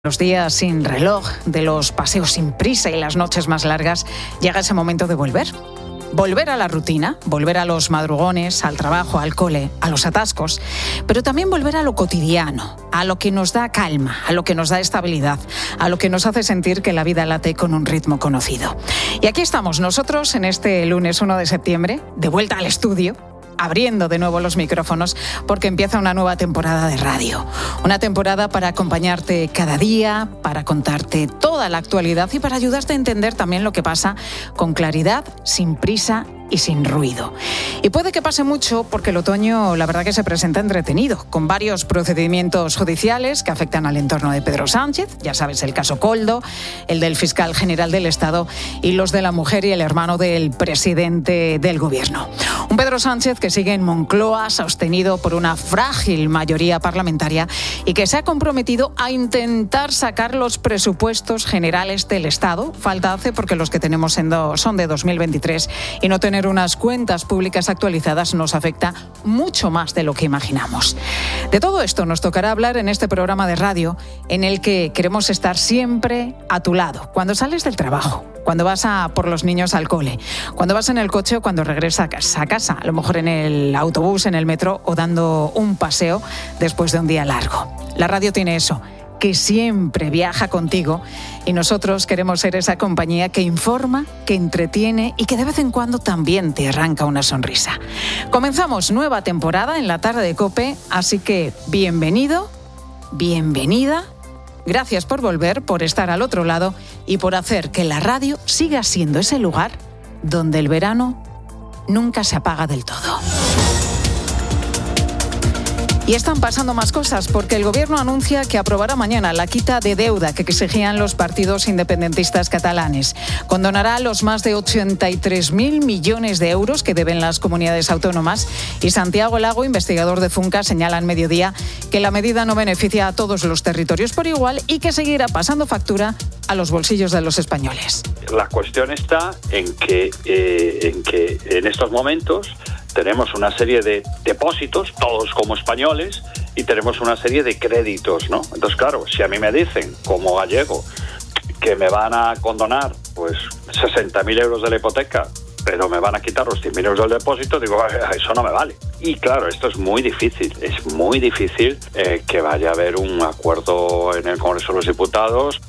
Los días sin reloj, de los paseos sin prisa y las noches más largas, llega ese momento de volver. Volver a la rutina, volver a los madrugones, al trabajo, al cole, a los atascos, pero también volver a lo cotidiano, a lo que nos da calma, a lo que nos da estabilidad, a lo que nos hace sentir que la vida late con un ritmo conocido. Y aquí estamos nosotros en este lunes 1 de septiembre, de vuelta al estudio, abriendo de nuevo los micrófonos porque empieza una nueva temporada de radio. Una temporada para acompañarte cada día, para contarte toda la actualidad y para ayudarte a entender también lo que pasa con claridad, sin prisa y sin ruido. Y puede que pase mucho porque el otoño, la verdad que se presenta entretenido, con varios procedimientos judiciales que afectan al entorno de Pedro Sánchez, ya sabes, el caso Koldo, el del fiscal general del Estado y los de la mujer y el hermano del presidente del gobierno. Un Pedro Sánchez que sigue en Moncloa, sostenido por una frágil mayoría parlamentaria y que se ha comprometido a intentar sacar los presupuestos generales del Estado. Falta hace porque los que tenemos son de 2023 y no tener unas cuentas públicas actualizadas nos afecta mucho más de lo que imaginamos. De todo esto nos tocará hablar en este programa de radio en el que queremos estar siempre a tu lado, cuando sales del trabajo, cuando vas a por los niños al cole, cuando vas en el coche o cuando regresas a casa, a lo mejor en el autobús, en el metro o dando un paseo después de un día largo. La radio tiene eso, que siempre viaja contigo y nosotros queremos ser esa compañía que informa, que entretiene y que de vez en cuando también te arranca una sonrisa. Comenzamos nueva temporada en la tarde de COPE, así que bienvenido, bienvenida. Gracias por volver, por estar al otro lado y por hacer que la radio siga siendo ese lugar donde el verano nunca se apaga del todo. Y están pasando más cosas porque el Gobierno anuncia que aprobará mañana la quita de deuda que exigían los partidos independentistas catalanes. Condonará los más de 83.000 millones de euros que deben las comunidades autónomas. Y Santiago Lago, investigador de Funca, señala en Mediodía que la medida no beneficia a todos los territorios por igual y que seguirá pasando factura a los bolsillos de los españoles. La cuestión está en que en estos momentos tenemos una serie de depósitos, todos como españoles, y tenemos una serie de créditos, ¿no? Entonces, claro, si a mí me dicen, como gallego, que me van a condonar pues 60.000 euros de la hipoteca, pero me van a quitar los 100.000 euros del depósito, digo, eso no me vale. Y claro, esto es muy difícil que vaya a haber un acuerdo en el Congreso de los Diputados.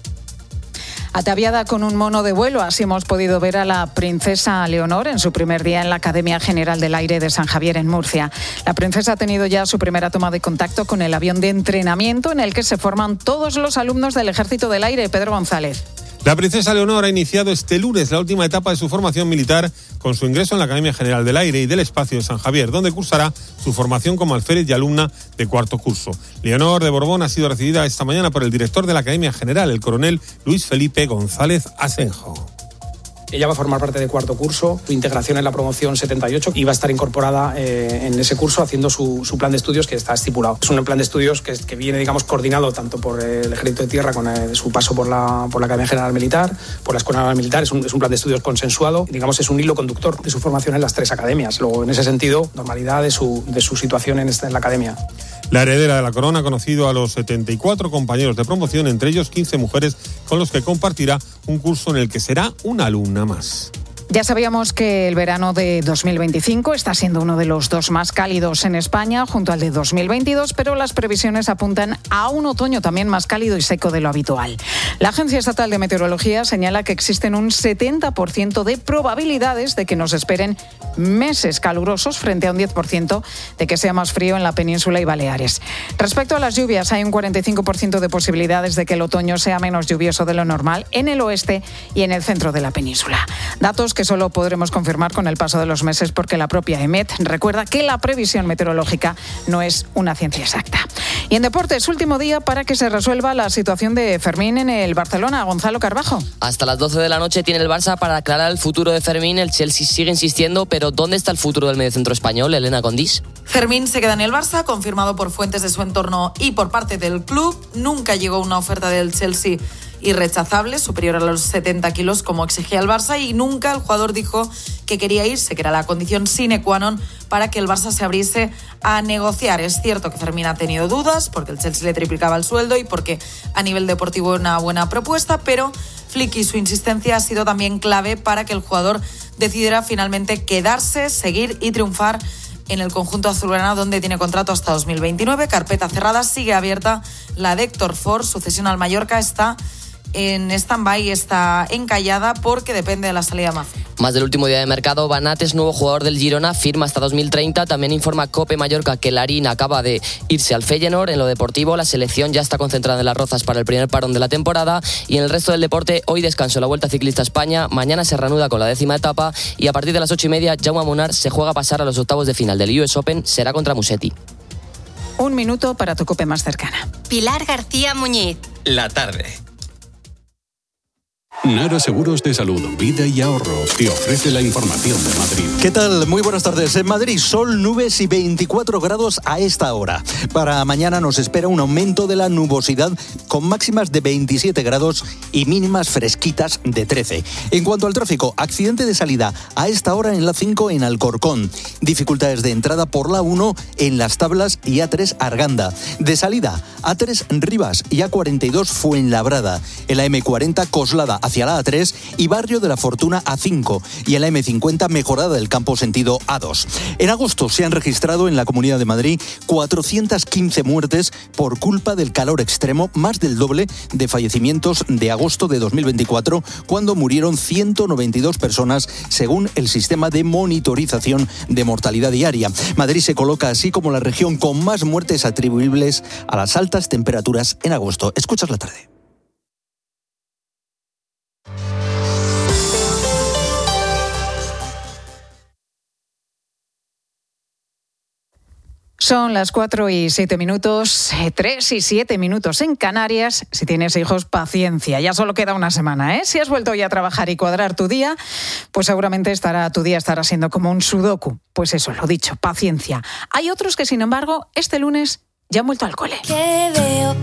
Ataviada con un mono de vuelo, así hemos podido ver a la princesa Leonor en su primer día en la Academia General del Aire de San Javier en Murcia. La princesa ha tenido ya su primera toma de contacto con el avión de entrenamiento en el que se forman todos los alumnos del Ejército del Aire. Pedro González. La princesa Leonor ha iniciado este lunes la última etapa de su formación militar con su ingreso en la Academia General del Aire y del Espacio de San Javier, donde cursará su formación como alférez y alumna de cuarto curso. Leonor de Borbón ha sido recibida esta mañana por el director de la Academia General, el coronel Luis Felipe González Asenjo. Ella va a formar parte de cuarto curso, su integración en la promoción 78 y va a estar incorporada en ese curso haciendo su plan de estudios que está estipulado. Es un plan de estudios que viene, digamos, coordinado tanto por el Ejército de Tierra con su paso por la Academia General Militar, por la Escuela Naval Militar. Es un plan de estudios consensuado, digamos, es un hilo conductor de su formación en las tres academias. Luego, en ese sentido, normalidad de su situación en la academia. La heredera de la corona ha conocido a los 74 compañeros de promoción, entre ellos 15 mujeres, con los que compartirá un curso en el que será una alumna más. Ya sabíamos que el verano de 2025 está siendo uno de los dos más cálidos en España, junto al de 2022, pero las previsiones apuntan a un otoño también más cálido y seco de lo habitual. La Agencia Estatal de Meteorología señala que existen un 70% de probabilidades de que nos esperen meses calurosos frente a un 10% de que sea más frío en la península y Baleares. Respecto a las lluvias, hay un 45% de posibilidades de que el otoño sea menos lluvioso de lo normal en el oeste y en el centro de la península. Datos que solo podremos confirmar con el paso de los meses porque la propia EMET recuerda que la previsión meteorológica no es una ciencia exacta. Y en deportes, último día para que se resuelva la situación de Fermín en el Barcelona. Gonzalo Carbajo. Hasta las 12 de la noche tiene el Barça para aclarar el futuro de Fermín. El Chelsea sigue insistiendo, pero ¿dónde está el futuro del mediocentro español, Elena Condís? Fermín se queda en el Barça, confirmado por fuentes de su entorno y por parte del club. Nunca llegó una oferta del Chelsea irrechazable, superior a los 70 kilos como exigía el Barça, y nunca el jugador dijo que quería irse, que era la condición sine qua non para que el Barça se abriese a negociar. Es cierto que Fermín ha tenido dudas porque el Chelsea le triplicaba el sueldo y porque a nivel deportivo una buena propuesta, pero Flick y su insistencia ha sido también clave para que el jugador decidiera finalmente quedarse, seguir y triunfar en el conjunto azulgrana, donde tiene contrato hasta 2029. Carpeta cerrada, sigue abierta la de Héctor Ford. Sucesión al Mallorca está en stand-by, está encallada porque depende de la salida de Mafia. Más del último día de mercado, Banates, nuevo jugador del Girona, firma hasta 2030. También informa COPE Mallorca que Larín acaba de irse al Feyenoord. En lo deportivo, la selección ya está concentrada en Las Rozas para el primer parón de la temporada. Y en el resto del deporte, hoy descanso la Vuelta Ciclista a España. Mañana se reanuda con la 10ª etapa. Y a partir de las 8:30, Jaume Munar se juega a pasar a los octavos de final del US Open. Será contra Musetti. Un minuto para tu COPE más cercana. Pilar García Muñiz. La tarde. Nara Seguros de Salud, Vida y Ahorro te ofrece la información de Madrid. ¿Qué tal? Muy buenas tardes. En Madrid, sol, nubes y 24 grados a esta hora. Para mañana nos espera un aumento de la nubosidad con máximas de 27 grados y mínimas fresquitas de 13. En cuanto al tráfico, accidente de salida a esta hora en la 5 en Alcorcón. Dificultades de entrada por la 1 en Las Tablas y A3 Arganda. De salida, A3 Rivas y A42 Fuenlabrada. En la M40 Coslada hacia la A3 y Barrio de la Fortuna A5 y en la M50 Mejorada del Campo sentido A2. En agosto se han registrado en la Comunidad de Madrid 415 muertes por culpa del calor extremo, más del doble de fallecimientos de agosto de 2024, cuando murieron 192 personas según el sistema de monitorización de mortalidad diaria. Madrid se coloca así como la región con más muertes atribuibles a las altas temperaturas en agosto. Escuchas la tarde. Son las 4:07, 3:07 en Canarias. Si tienes hijos, paciencia, ya solo queda una semana, ¿eh? Si has vuelto ya a trabajar y cuadrar tu día, pues seguramente tu día estará siendo como un sudoku. Pues eso, lo dicho, paciencia. Hay otros que, sin embargo, este lunes ya han vuelto al cole. ¿Qué veo?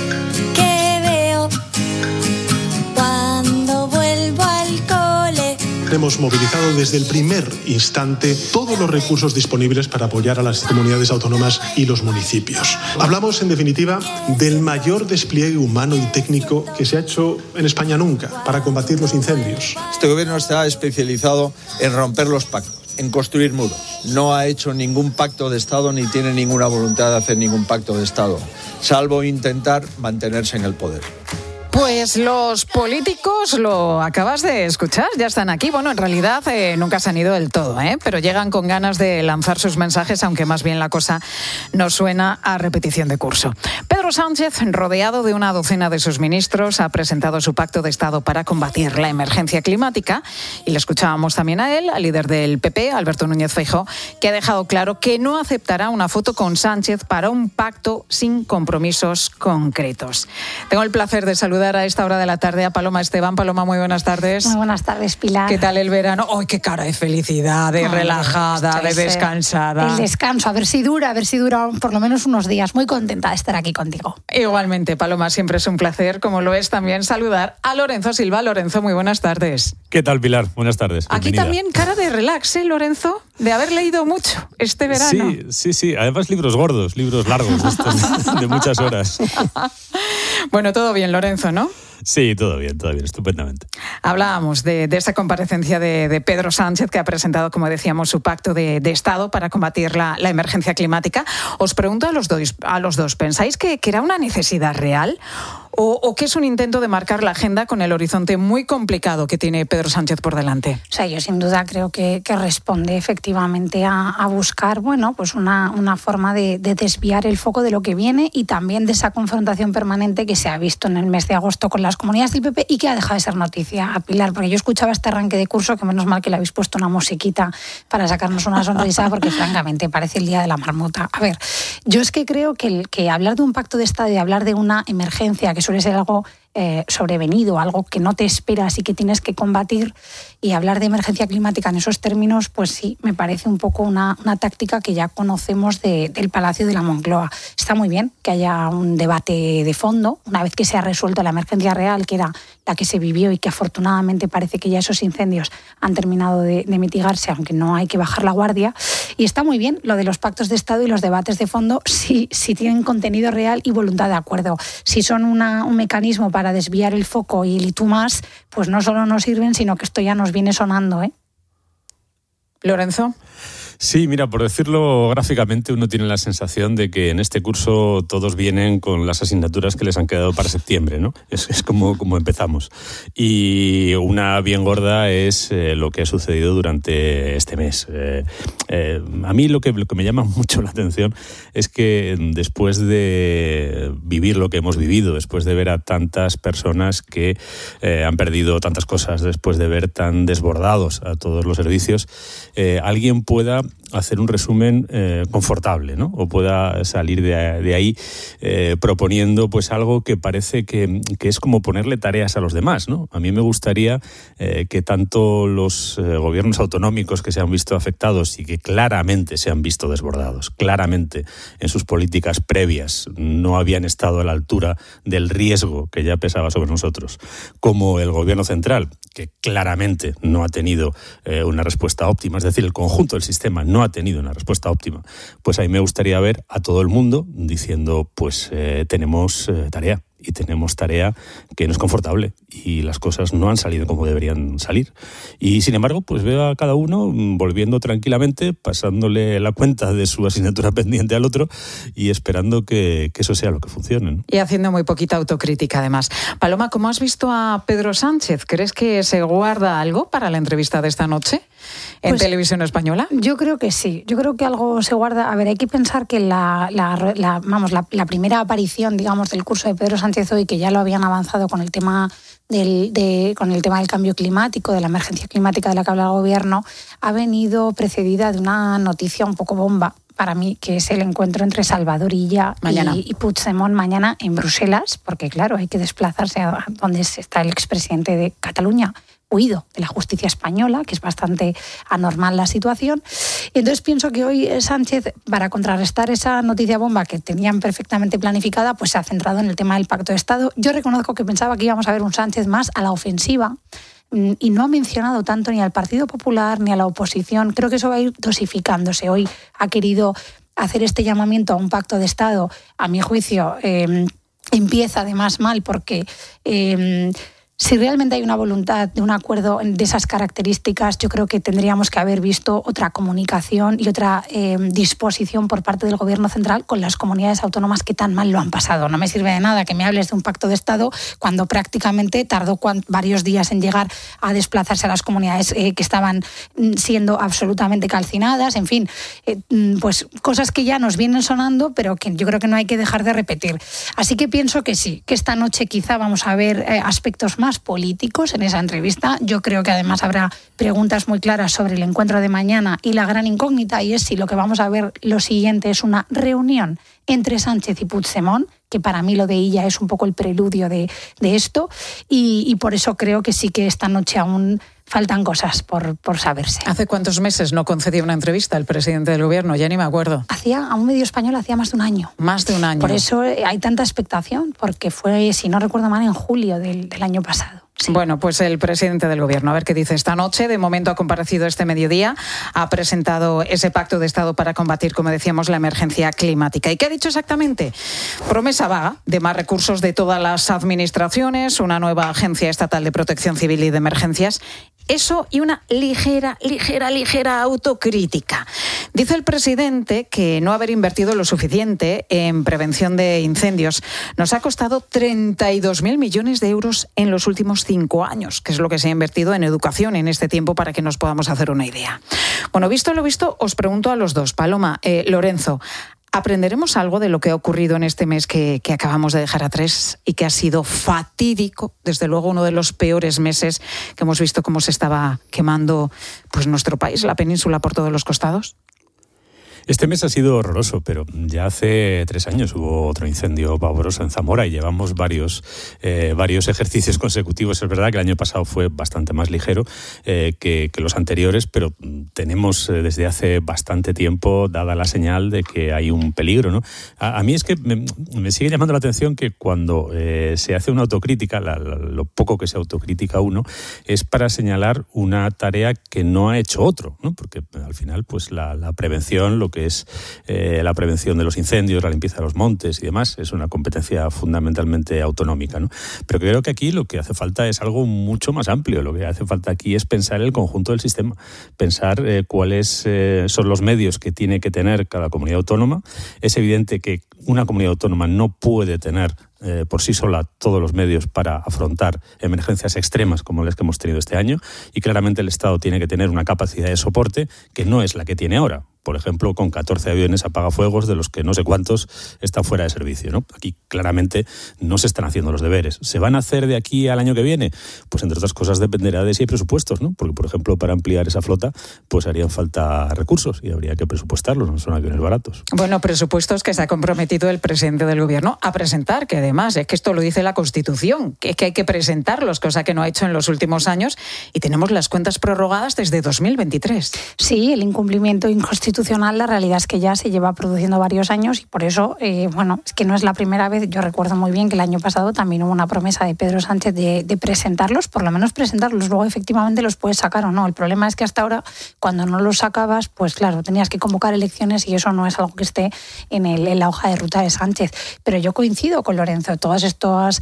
Cuando vuelvo al cole. Hemos movilizado desde el primer instante todos los recursos disponibles para apoyar a las comunidades autónomas y los municipios. Hablamos, en definitiva, del mayor despliegue humano y técnico que se ha hecho en España nunca para combatir los incendios. Este gobierno está especializado en romper los pactos, en construir muros. No ha hecho ningún pacto de Estado ni tiene ninguna voluntad de hacer ningún pacto de Estado, salvo intentar mantenerse en el poder. Pues los políticos, lo acabas de escuchar, ya están aquí. Bueno, en realidad nunca se han ido del todo, pero llegan con ganas de lanzar sus mensajes, aunque más bien la cosa nos suena a repetición de curso. Pedro Sánchez, rodeado de una docena de sus ministros, ha presentado su pacto de Estado para combatir la emergencia climática. Y le escuchábamos también a él, al líder del PP, Alberto Núñez Feijóo, que ha dejado claro que no aceptará una foto con Sánchez para un pacto sin compromisos concretos. Tengo el placer de saludar a esta hora de la tarde a Paloma Esteban. Paloma, muy buenas tardes. Muy buenas tardes, Pilar. ¿Qué tal el verano? ¡Ay, qué cara de felicidad, de relajada, de descansada! El descanso, a ver si dura por lo menos unos días. Muy contenta de estar aquí contigo. Igualmente, Paloma, siempre es un placer, como lo es también saludar a Lorenzo Silva. Lorenzo, muy buenas tardes. ¿Qué tal, Pilar? Buenas tardes. Aquí también cara de relax, Lorenzo? De haber leído mucho este verano. Sí. Además, libros gordos, libros largos, estos de muchas horas. Bueno, todo bien, Lorenzo, ¿no? Sí, todo bien, estupendamente. Hablábamos de esa comparecencia de Pedro Sánchez, que ha presentado, como decíamos, su pacto de Estado para combatir la emergencia climática. Os pregunto a los dos, ¿pensáis que era una necesidad real? ¿O que es un intento de marcar la agenda con el horizonte muy complicado que tiene Pedro Sánchez por delante? O sea, yo sin duda creo que responde efectivamente a buscar, pues una forma de desviar el foco de lo que viene y también de esa confrontación permanente que se ha visto en el mes de agosto con las comunidades del PP y que ha dejado de ser noticia, a Pilar, porque yo escuchaba este arranque de curso, que menos mal que le habéis puesto una musiquita para sacarnos una sonrisa, porque francamente parece el día de la marmota. A ver, yo es que creo que hablar de un pacto de Estado y hablar de una emergencia que suele ser algo sobrevenido, algo que no te esperas y que tienes que combatir, y hablar de emergencia climática en esos términos, pues sí, me parece un poco una táctica que ya conocemos del Palacio de la Moncloa. Está muy bien que haya un debate de fondo, una vez que se ha resuelto la emergencia real, que era la que se vivió y que afortunadamente parece que ya esos incendios han terminado de mitigarse, aunque no hay que bajar la guardia. Y está muy bien lo de los pactos de Estado y los debates de fondo si tienen contenido real y voluntad de acuerdo. Si son un mecanismo para desviar el foco y el y tú más, pues no solo nos sirven, sino que esto ya nos viene sonando, ¿eh? Lorenzo. Sí, mira, por decirlo gráficamente, uno tiene la sensación de que en este curso todos vienen con las asignaturas que les han quedado para septiembre, ¿no? Es como empezamos. Y una bien gorda es lo que ha sucedido durante este mes. A mí lo que me llama mucho la atención es que después de vivir lo que hemos vivido, después de ver a tantas personas que han perdido tantas cosas, después de ver tan desbordados a todos los servicios, alguien pueda hacer un resumen confortable, ¿no? O pueda salir de ahí proponiendo pues algo que parece que es como ponerle tareas a los demás, ¿no? A mí me gustaría que tanto los gobiernos autonómicos que se han visto afectados y que claramente se han visto desbordados, claramente en sus políticas previas no habían estado a la altura del riesgo que ya pesaba sobre nosotros, como el gobierno central, que claramente no ha tenido una respuesta óptima, es decir, el conjunto del sistema no ha tenido una respuesta óptima, pues ahí me gustaría ver a todo el mundo diciendo, pues tenemos tarea. Y tenemos tarea que no es confortable y las cosas no han salido como deberían salir. Y sin embargo, pues veo a cada uno volviendo tranquilamente, pasándole la cuenta de su asignatura pendiente al otro y esperando que eso sea lo que funcione, ¿no? Y haciendo muy poquita autocrítica, además. Paloma, ¿cómo has visto a Pedro Sánchez? ¿Crees que se guarda algo para la entrevista de esta noche en Televisión Española? Yo creo que sí. Yo creo que algo se guarda. A ver, hay que pensar que la primera aparición, digamos, del curso de Pedro Sánchez hoy, que ya lo habían avanzado con el tema del cambio climático, de la emergencia climática de la que habla el gobierno, ha venido precedida de una noticia un poco bomba para mí, que es el encuentro entre Salvador Illa y Puigdemont mañana en Bruselas, porque claro, hay que desplazarse a donde está el expresidente de Cataluña, huido de la justicia española, que es bastante anormal la situación. Y entonces pienso que hoy Sánchez, para contrarrestar esa noticia bomba que tenían perfectamente planificada, pues se ha centrado en el tema del Pacto de Estado. Yo reconozco que pensaba que íbamos a ver un Sánchez más a la ofensiva, y no ha mencionado tanto ni al Partido Popular ni a la oposición. Creo que eso va a ir dosificándose. Hoy ha querido hacer este llamamiento a un pacto de Estado, a mi juicio, empieza además mal, porque si realmente hay una voluntad de un acuerdo de esas características, yo creo que tendríamos que haber visto otra comunicación y otra disposición por parte del Gobierno central con las comunidades autónomas que tan mal lo han pasado. No me sirve de nada que me hables de un pacto de Estado cuando prácticamente tardó varios días en llegar a desplazarse a las comunidades que estaban siendo absolutamente calcinadas. En fin, pues cosas que ya nos vienen sonando, pero que yo creo que no hay que dejar de repetir. Así que pienso que sí, que esta noche quizá vamos a ver aspectos más políticos en esa entrevista. Yo creo que además habrá preguntas muy claras sobre el encuentro de mañana, y la gran incógnita y es si lo que vamos a ver lo siguiente es una reunión entre Sánchez y Puigdemont, que para mí lo de Illa es un poco el preludio de esto, y por eso creo que sí que esta noche aún faltan cosas por saberse. ¿Hace cuántos meses no concedía una entrevista al presidente del gobierno? Ya ni me acuerdo. A un medio español hacía más de un año. Más de un año. Por eso hay tanta expectación, porque fue, si no recuerdo mal, en julio del año pasado. Sí. Bueno, pues el presidente del gobierno, a ver qué dice esta noche. De momento ha comparecido este mediodía, ha presentado ese pacto de Estado para combatir, como decíamos, la emergencia climática. ¿Y qué ha dicho exactamente? Promesa vaga de más recursos de todas las administraciones, una nueva agencia estatal de protección civil y de emergencias. Eso y una ligera autocrítica. Dice el presidente que no haber invertido lo suficiente en prevención de incendios nos ha costado 32.000 millones de euros en los últimos 5 años, que es lo que se ha invertido en educación en este tiempo, para que nos podamos hacer una idea. Bueno, visto lo visto, os pregunto a los dos. Paloma, Lorenzo, ¿aprenderemos algo de lo que ha ocurrido en este mes que acabamos de dejar atrás y que ha sido fatídico? Desde luego uno de los peores meses que hemos visto cómo se estaba quemando pues nuestro país, la península, por todos los costados. Este mes ha sido horroroso, pero ya hace 3 años hubo otro incendio pavoroso en Zamora y llevamos varios ejercicios consecutivos. Es verdad que el año pasado fue bastante más ligero que los anteriores, pero tenemos desde hace bastante tiempo dada la señal de que hay un peligro, ¿no? A mí es que me sigue llamando la atención que cuando se hace una autocrítica, lo poco que se autocritica uno, es para señalar una tarea que no ha hecho otro, ¿no? Porque al final, pues la prevención, lo que es la prevención de los incendios, la limpieza de los montes y demás, es una competencia fundamentalmente autonómica, ¿no? Pero creo que aquí lo que hace falta es algo mucho más amplio. Lo que hace falta aquí es pensar el conjunto del sistema, pensar cuáles son los medios que tiene que tener cada comunidad autónoma. Es evidente que una comunidad autónoma no puede tener por sí sola todos los medios para afrontar emergencias extremas como las que hemos tenido este año, y claramente el Estado tiene que tener una capacidad de soporte que no es la que tiene ahora. Por ejemplo, con 14 aviones apagafuegos, de los que no sé cuántos están fuera de servicio, ¿no? Aquí claramente no se están haciendo los deberes. ¿Se van a hacer de aquí al año que viene? Pues entre otras cosas dependerá de si hay presupuestos, ¿no? Porque, por ejemplo, para ampliar esa flota, pues harían falta recursos y habría que presupuestarlos, no son aviones baratos. Bueno, presupuestos que se ha comprometido el presidente del Gobierno a presentar, que además es que esto lo dice la Constitución, que es que hay que presentarlos, cosa que no ha hecho en los últimos años, y tenemos las cuentas prorrogadas desde 2023. Sí, el incumplimiento inconstitucional, la realidad es que ya se lleva produciendo varios años y por eso, es que no es la primera vez. Yo recuerdo muy bien que el año pasado también hubo una promesa de Pedro Sánchez de presentarlos, por lo menos presentarlos, luego efectivamente los puedes sacar o no. El problema es que hasta ahora, cuando no los sacabas, pues claro, tenías que convocar elecciones y eso no es algo que esté en la hoja de ruta de Sánchez. Pero yo coincido con Lorenzo, todas estas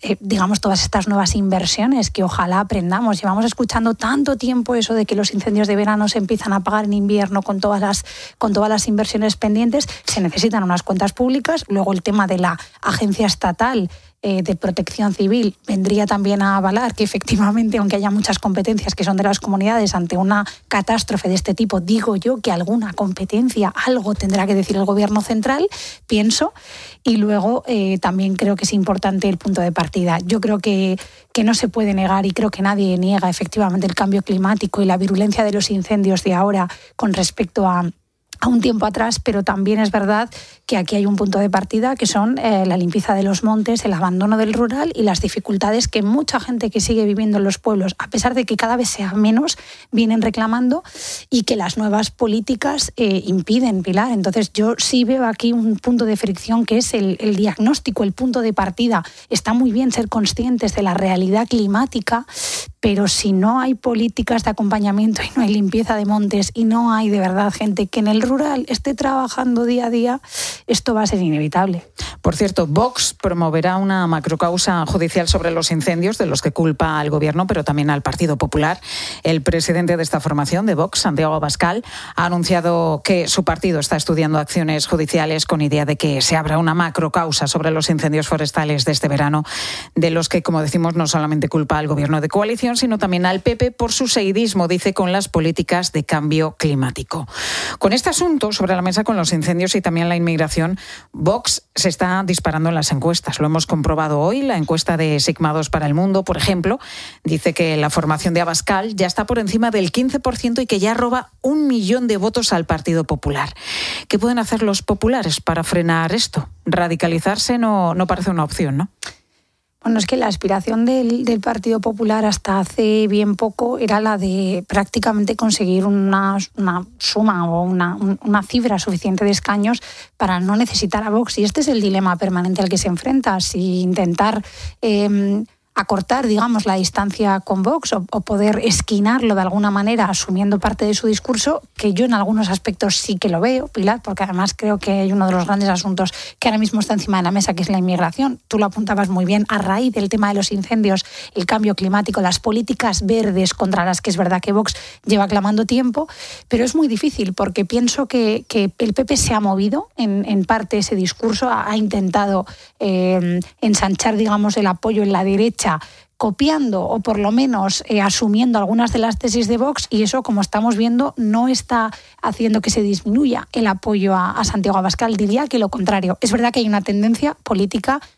nuevas inversiones que ojalá aprendamos. Llevamos escuchando tanto tiempo eso de que los incendios de verano se empiezan a apagar en invierno con todas las inversiones pendientes. Se necesitan unas cuentas públicas. Luego el tema de la agencia estatal de protección civil vendría también a avalar que efectivamente, aunque haya muchas competencias que son de las comunidades, ante una catástrofe de este tipo, digo yo que alguna competencia, algo tendrá que decir el Gobierno central, pienso. Y luego también creo que es importante el punto de partida. Yo creo que no se puede negar, y creo que nadie niega efectivamente el cambio climático y la virulencia de los incendios de ahora con respecto a un tiempo atrás, pero también es verdad que aquí hay un punto de partida que son la limpieza de los montes, el abandono del rural y las dificultades que mucha gente que sigue viviendo en los pueblos, a pesar de que cada vez sea menos, vienen reclamando y que las nuevas políticas impiden, Pilar. Entonces yo sí veo aquí un punto de fricción que es el diagnóstico, el punto de partida. Está muy bien ser conscientes de la realidad climática, pero si no hay políticas de acompañamiento y no hay limpieza de montes y no hay de verdad gente que en el rural esté trabajando día a día, esto va a ser inevitable. Por cierto, Vox promoverá una macrocausa judicial sobre los incendios, de los que culpa al Gobierno, pero también al Partido Popular. El presidente de esta formación, de Vox, Santiago Abascal, ha anunciado que su partido está estudiando acciones judiciales con idea de que se abra una macrocausa sobre los incendios forestales de este verano, de los que, como decimos, no solamente culpa al Gobierno de coalición, sino también al PP por su seguidismo, dice, con las políticas de cambio climático. Con este asunto sobre la mesa, con los incendios y también la inmigración, Vox se está disparando en las encuestas. Lo hemos comprobado hoy. La encuesta de Sigma 2 para El Mundo, por ejemplo, dice que la formación de Abascal ya está por encima del 15% y que ya roba 1 millón de votos al Partido Popular. ¿Qué pueden hacer los populares para frenar esto? Radicalizarse no parece una opción, ¿no? Bueno, es que la aspiración del Partido Popular hasta hace bien poco era la de prácticamente conseguir una suma o una cifra suficiente de escaños para no necesitar a Vox. Y este es el dilema permanente al que se enfrenta. Si intentar acortar, digamos, la distancia con Vox o poder esquinarlo de alguna manera asumiendo parte de su discurso, que yo en algunos aspectos sí que lo veo, Pilar, porque además creo que hay uno de los grandes asuntos que ahora mismo está encima de la mesa, que es la inmigración. Tú lo apuntabas muy bien, a raíz del tema de los incendios, el cambio climático, las políticas verdes contra las que es verdad que Vox lleva clamando tiempo, pero es muy difícil porque pienso que el PP se ha movido en parte ese discurso, ha intentado ensanchar, digamos, el apoyo en la derecha, copiando o por lo menos asumiendo algunas de las tesis de Vox, y eso, como estamos viendo, no está haciendo que se disminuya el apoyo a Santiago Abascal. Diría que lo contrario. Es verdad que hay una tendencia política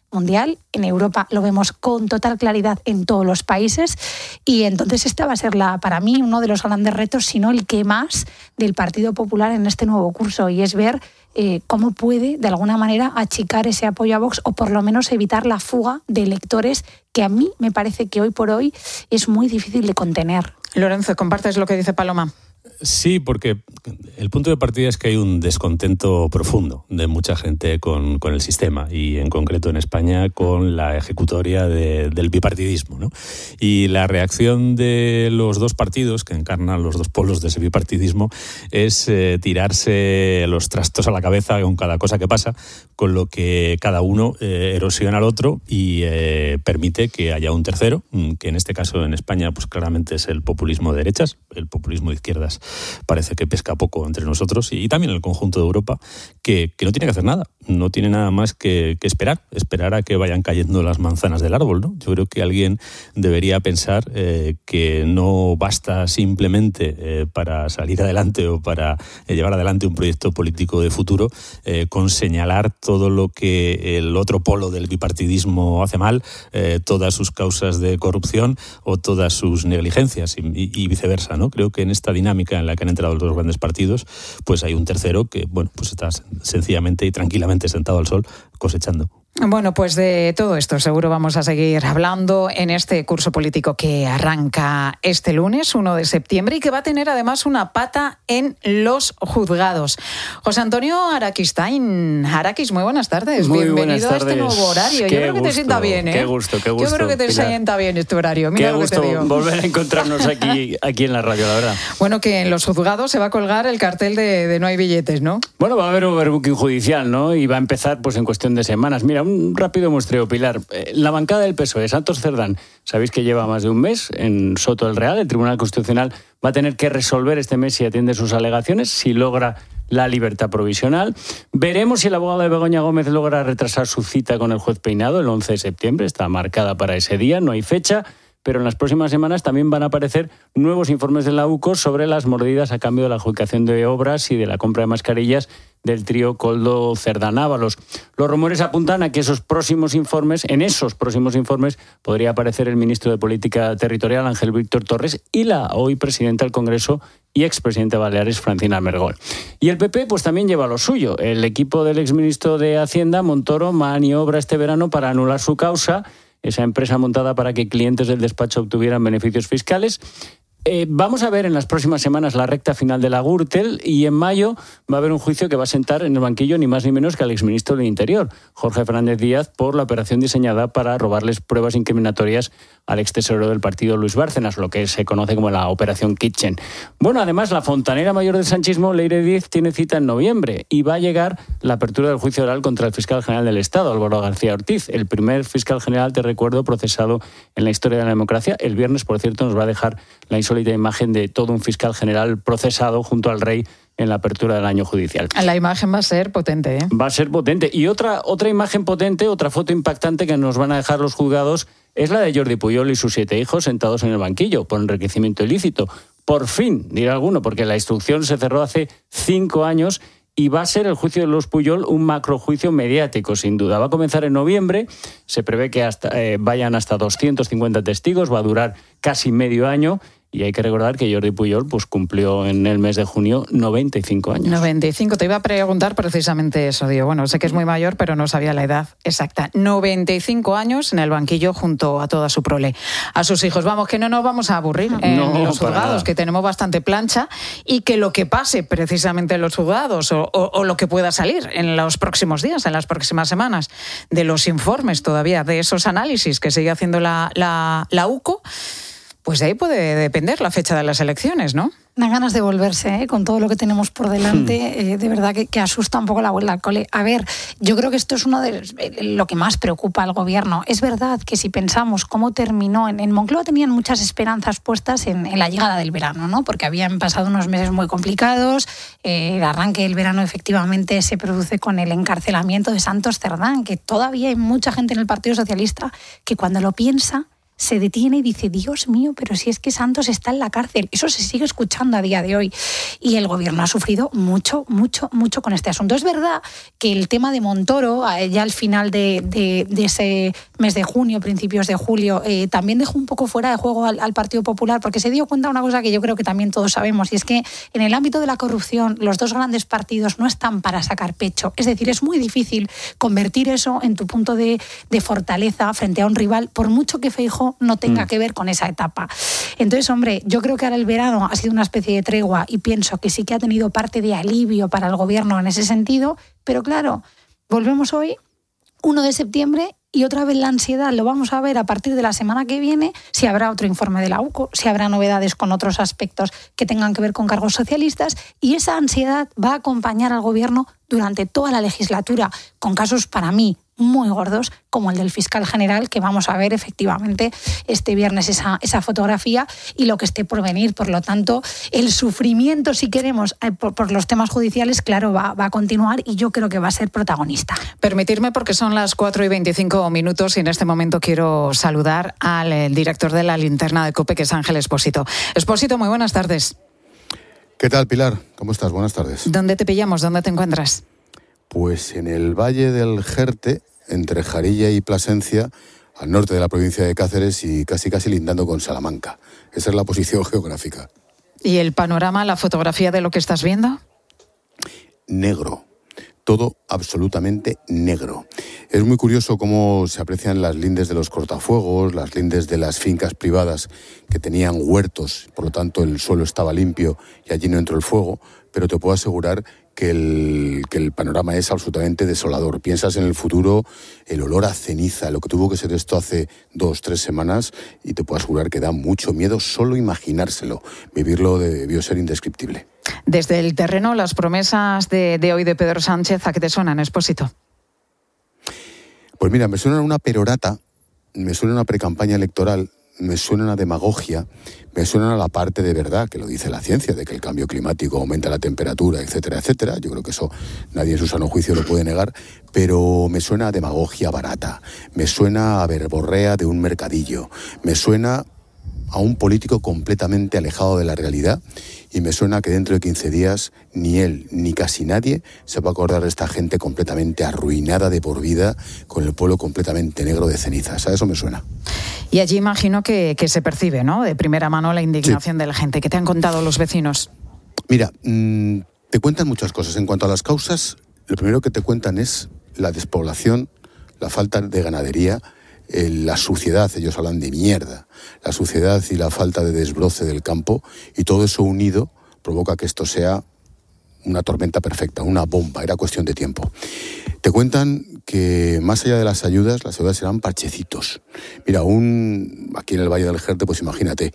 mundial. En Europa lo vemos con total claridad en todos los países y entonces esta va a ser para mí uno de los grandes retos, si no el que más, del Partido Popular en este nuevo curso, y es ver cómo puede de alguna manera achicar ese apoyo a Vox o por lo menos evitar la fuga de electores que a mí me parece que hoy por hoy es muy difícil de contener. Lorenzo, ¿compartes lo que dice Paloma? Sí, porque el punto de partida es que hay un descontento profundo de mucha gente con el sistema y en concreto en España con la ejecutoria del bipartidismo, ¿no? Y la reacción de los dos partidos que encarnan los dos polos de ese bipartidismo es tirarse los trastos a la cabeza con cada cosa que pasa, con lo que cada uno erosiona al otro y permite que haya un tercero, que en este caso en España pues claramente es el populismo de derechas, el populismo de izquierdas parece que pesca poco entre nosotros y también en el conjunto de Europa, que no tiene que hacer nada, no tiene nada más que esperar a que vayan cayendo las manzanas del árbol, ¿no? Yo creo que alguien debería pensar que no basta simplemente para salir adelante o para llevar adelante un proyecto político de futuro con señalar todo lo que el otro polo del bipartidismo hace mal, todas sus causas de corrupción o todas sus negligencias y viceversa, ¿no? Creo que en esta dinámica en la que han entrado los dos grandes partidos, pues hay un tercero que, bueno, pues está sencillamente y tranquilamente sentado al sol cosechando. Bueno, pues de todo esto seguro vamos a seguir hablando en este curso político que arranca este lunes, 1 de septiembre, y que va a tener además una pata en los juzgados. José Antonio Araquistain. Araquis, muy buenas tardes. Muy bienvenido buenas a este nuevo horario. Yo creo que te sienta bien, ¿eh? Qué gusto. Yo creo que te Pilar. sienta bien este horario. Mira qué lo gusto que te digo. volver a encontrarnos aquí en la radio, la verdad. Bueno, que en los juzgados se va a colgar el cartel de no hay billetes, ¿no? Bueno, va a haber overbooking judicial, ¿no? Y va a empezar pues en cuestión de semanas. Mira, un rápido muestreo, Pilar. La bancada del PSOE, Santos Cerdán, sabéis que lleva más de un mes en Soto del Real. El Tribunal Constitucional va a tener que resolver este mes si atiende sus alegaciones, si logra la libertad provisional. Veremos si el abogado de Begoña Gómez logra retrasar su cita con el juez Peinado el 11 de septiembre. Está marcada para ese día, no hay fecha. Pero en las próximas semanas también van a aparecer nuevos informes de la UCO sobre las mordidas a cambio de la adjudicación de obras y de la compra de mascarillas del trío Koldo Cerdán Ábalos. Los rumores apuntan a que en esos próximos informes podría aparecer el ministro de Política Territorial, Ángel Víctor Torres, y la hoy presidenta del Congreso y expresidente de Baleares, Francina Mergol. Y el PP pues también lleva lo suyo. El equipo del exministro de Hacienda, Montoro, maniobra este verano para anular su causa, esa empresa montada para que clientes del despacho obtuvieran beneficios fiscales. Vamos a ver en las próximas semanas la recta final de la Gürtel y en mayo va a haber un juicio que va a sentar en el banquillo ni más ni menos que al exministro del Interior, Jorge Fernández Díaz, por la operación diseñada para robarles pruebas incriminatorias al extesorero del partido, Luis Bárcenas, lo que se conoce como la Operación Kitchen. Bueno, además, la fontanera mayor del sanchismo, Leire Díez, tiene cita en noviembre y va a llegar la apertura del juicio oral contra el fiscal general del Estado, Álvaro García Ortiz, el primer fiscal general, te recuerdo, procesado en la historia de la democracia. El viernes, por cierto, nos va a dejar la insólita imagen de todo un fiscal general procesado junto al rey en la apertura del año judicial. La imagen va a ser potente, ¿eh? Va a ser potente. Y otra imagen potente, otra foto impactante que nos van a dejar los juzgados es la de Jordi Pujol y sus 7 hijos sentados en el banquillo por enriquecimiento ilícito. Por fin, dirá alguno, porque la instrucción se cerró hace 5 años y va a ser el juicio de los Pujol un macrojuicio mediático, sin duda. Va a comenzar en noviembre, se prevé que vayan hasta 250 testigos, va a durar casi medio año. Y hay que recordar que Jordi Pujol pues, cumplió en el mes de junio 95 años. 95, te iba a preguntar precisamente eso, digo, bueno, sé que es muy mayor, pero no sabía la edad exacta. 95 años en el banquillo junto a toda su prole, a sus hijos. Vamos, que no nos vamos a aburrir en los juzgados, que tenemos bastante plancha y que lo que pase precisamente en los juzgados o lo que pueda salir en los próximos días, en las próximas semanas, de los informes todavía, de esos análisis que sigue haciendo la UCO, pues de ahí puede depender la fecha de las elecciones, ¿no? Dan ganas de volverse, con todo lo que tenemos por delante, de verdad que asusta un poco la vuelta al cole. A ver, yo creo que esto es uno de lo que más preocupa al gobierno. Es verdad que si pensamos cómo terminó, en Moncloa tenían muchas esperanzas puestas en la llegada del verano, ¿no? Porque habían pasado unos meses muy complicados, el arranque del verano efectivamente se produce con el encarcelamiento de Santos Cerdán, que todavía hay mucha gente en el Partido Socialista que cuando lo piensa se detiene y dice, Dios mío, pero si es que Santos está en la cárcel. Eso se sigue escuchando a día de hoy. Y el gobierno ha sufrido mucho con este asunto. Es verdad que el tema de Montoro, ya al final de ese mes de junio, principios de julio, también dejó un poco fuera de juego al Partido Popular, porque se dio cuenta de una cosa que yo creo que también todos sabemos, y es que en el ámbito de la corrupción los dos grandes partidos no están para sacar pecho. Es decir, es muy difícil convertir eso en tu punto de fortaleza frente a un rival, por mucho que Feijóo no tenga que ver con esa etapa. Entonces, hombre, yo creo que ahora el verano ha sido una especie de tregua y pienso que sí que ha tenido parte de alivio para el gobierno en ese sentido, pero claro, volvemos hoy, 1 de septiembre, y otra vez la ansiedad lo vamos a ver a partir de la semana que viene, si habrá otro informe de la UCO, si habrá novedades con otros aspectos que tengan que ver con cargos socialistas, y esa ansiedad va a acompañar al gobierno durante toda la legislatura, con casos para mí muy gordos, como el del fiscal general, que vamos a ver efectivamente este viernes esa fotografía y lo que esté por venir. Por lo tanto, el sufrimiento, si queremos, por los temas judiciales, claro, va a continuar, y yo creo que va a ser protagonista. Permitirme, porque son las 4:25 y en este momento quiero saludar al director de la linterna de COPE, que es Ángel Expósito. Expósito, muy buenas tardes. ¿Qué tal, Pilar? ¿Cómo estás? Buenas tardes. ¿Dónde te pillamos? ¿Dónde te encuentras? Pues en el Valle del Jerte, entre Jarilla y Plasencia, al norte de la provincia de Cáceres y casi lindando con Salamanca. Esa es la posición geográfica. ¿Y el panorama, la fotografía de lo que estás viendo? Negro. Todo absolutamente negro. Es muy curioso cómo se aprecian las lindes de los cortafuegos, las lindes de las fincas privadas que tenían huertos, por lo tanto el suelo estaba limpio y allí no entró el fuego, pero te puedo asegurar que el panorama es absolutamente desolador. Piensas en el futuro, el olor a ceniza, lo que tuvo que ser esto hace 2-3 semanas, y te puedo asegurar que da mucho miedo solo imaginárselo. Vivirlo debió ser indescriptible. Desde el terreno, las promesas de hoy de Pedro Sánchez, ¿a qué te suenan, Expósito? Pues mira, me suena a una perorata, me suena a una precampaña electoral, me suena a una demagogia, me suena a la parte de verdad, que lo dice la ciencia, de que el cambio climático aumenta la temperatura, etcétera, etcétera. Yo creo que eso nadie en su sano juicio lo puede negar, pero me suena a demagogia barata, me suena a verborrea de un mercadillo, me suena a un político completamente alejado de la realidad, y me suena que dentro de 15 días ni él ni casi nadie se va a acordar de esta gente completamente arruinada de por vida, con el pueblo completamente negro de cenizas. A eso me suena. Y allí imagino que se percibe, ¿no?, de primera mano la indignación de la gente. ¿Qué te han contado los vecinos? Mira, te cuentan muchas cosas. En cuanto a las causas, lo primero que te cuentan es la despoblación, la falta de ganadería, la suciedad, ellos hablan de mierda, la suciedad y la falta de desbroce del campo, y todo eso unido provoca que esto sea una tormenta perfecta, una bomba, era cuestión de tiempo. Te cuentan que más allá de las ayudas serán parchecitos. Mira, aquí en el Valle del Jerte, pues imagínate,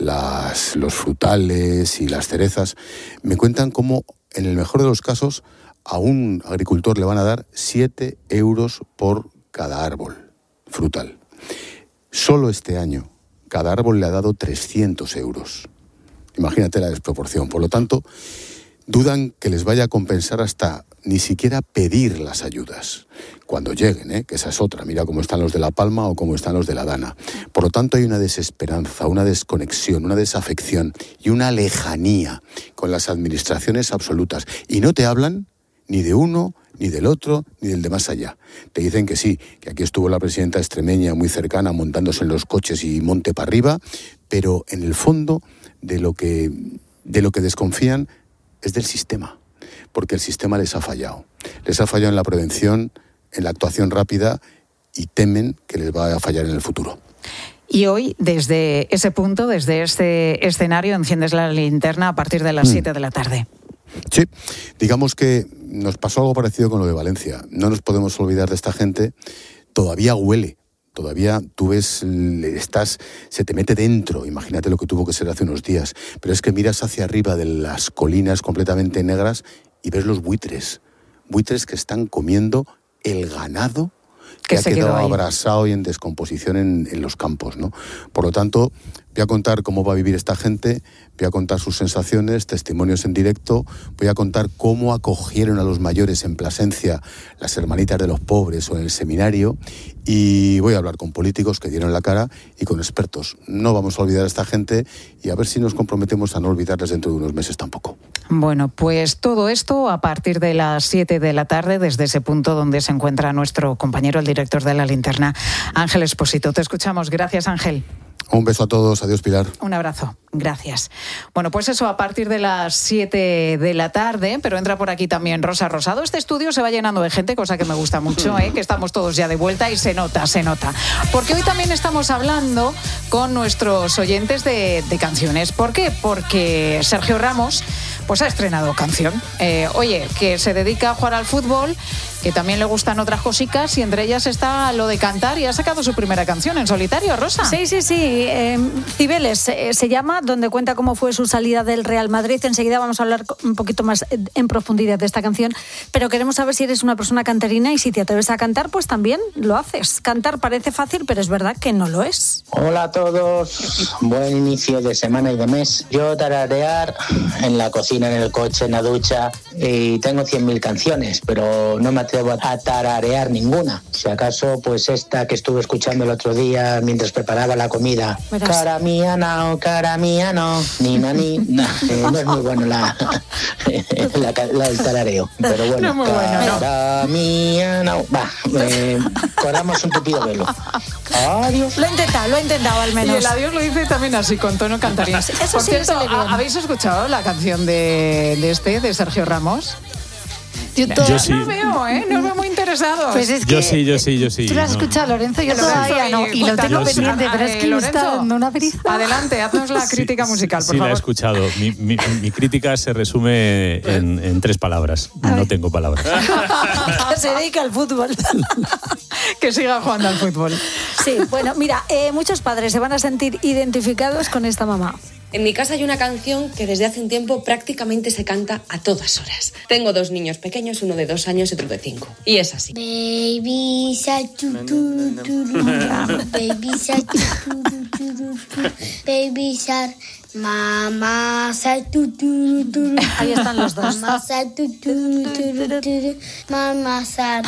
los frutales y las cerezas, me cuentan cómo, en el mejor de los casos, a un agricultor le van a dar 7 euros por cada árbol frutal. Solo este año, cada árbol le ha dado 300 euros. Imagínate la desproporción. Por lo tanto, dudan que les vaya a compensar hasta ni siquiera pedir las ayudas. Cuando lleguen, que esa es otra. Mira cómo están los de La Palma o cómo están los de La Dana. Por lo tanto, hay una desesperanza, una desconexión, una desafección y una lejanía con las administraciones absolutas. Y no te hablan ni de uno, ni del otro, ni del de más allá. Te dicen que sí, que aquí estuvo la presidenta extremeña muy cercana montándose en los coches y monte para arriba, pero en el fondo de lo que desconfían es del sistema, porque el sistema les ha fallado. Les ha fallado en la prevención, en la actuación rápida, y temen que les va a fallar en el futuro. Y hoy, desde ese punto, desde este escenario, enciendes la linterna a partir de las 7 de la tarde. Sí, digamos que nos pasó algo parecido con lo de Valencia. No nos podemos olvidar de esta gente. Todavía huele, todavía tú ves, se te mete dentro. Imagínate lo que tuvo que ser hace unos días. Pero es que miras hacia arriba de las colinas completamente negras y ves los buitres que están comiendo el ganado que ha quedado abrasado y en descomposición en los campos, ¿no? Por lo tanto, voy a contar cómo va a vivir esta gente, voy a contar sus sensaciones, testimonios en directo, voy a contar cómo acogieron a los mayores en Plasencia las hermanitas de los pobres o en el seminario, y voy a hablar con políticos que dieron la cara y con expertos. No vamos a olvidar a esta gente y a ver si nos comprometemos a no olvidarles dentro de unos meses tampoco. Bueno, pues todo esto a partir de las 7 de la tarde, desde ese punto donde se encuentra nuestro compañero, el director de La Linterna, Ángel Expósito. Te escuchamos. Gracias, Ángel. Un beso a todos. Adiós, Pilar. Un abrazo. Gracias. Bueno, pues eso, a partir de las 7 de la tarde, pero entra por aquí también Rosa Rosado. Este estudio se va llenando de gente, cosa que me gusta mucho, que estamos todos ya de vuelta y se nota. Porque hoy también estamos hablando con nuestros oyentes de canciones. ¿Por qué? Porque Sergio Ramos pues ha estrenado canción. Que se dedica a jugar al fútbol, que también le gustan otras cositas y entre ellas está lo de cantar, y ha sacado su primera canción en solitario, Rosa. Sí. Cibeles se llama, donde cuenta cómo fue su salida del Real Madrid. Enseguida vamos a hablar un poquito más en profundidad de esta canción, pero queremos saber si eres una persona canterina y si te atreves a cantar, pues también lo haces. Cantar parece fácil, pero es verdad que no lo es. Hola a todos, buen inicio de semana y de mes. Yo tararear en la cocina, en el coche, en la ducha, y tengo 100.000 canciones, pero no me atrevo a tararear ninguna. Si acaso, pues esta que estuve escuchando el otro día mientras preparaba la comida. Cara mía no, nina, no es muy bueno el tarareo, pero bueno. No es muy bueno, cara mía no. Corramos un tupido velo. Adiós. Lo he intentado al menos. Y el adiós lo dice también así, con tono cantarín. Eso Por sí, cierto, ¿habéis escuchado la canción de Sergio Ramos? Yo sí. No veo muy interesados. Pues es que yo sí. ¿Tú lo has escuchado, Lorenzo? Yo todavía no. Y lo tengo pendiente, pero es que me está dando una brisa. Adelante, haznos la crítica musical, por favor. Sí, la he escuchado. Mi crítica se resume en 3 palabras. No tengo palabras. Se dedica al fútbol. Que siga jugando al fútbol. Sí, bueno, mira, muchos padres se van a sentir identificados con esta mamá. En mi casa hay una canción que desde hace un tiempo prácticamente se canta a todas horas. Tengo 2 niños pequeños, uno de 2 años y otro de 5. Y es así. Baby shark, baby shark, baby shark, mamá shark, ahí están los dos. Mamá shark, mamá shark.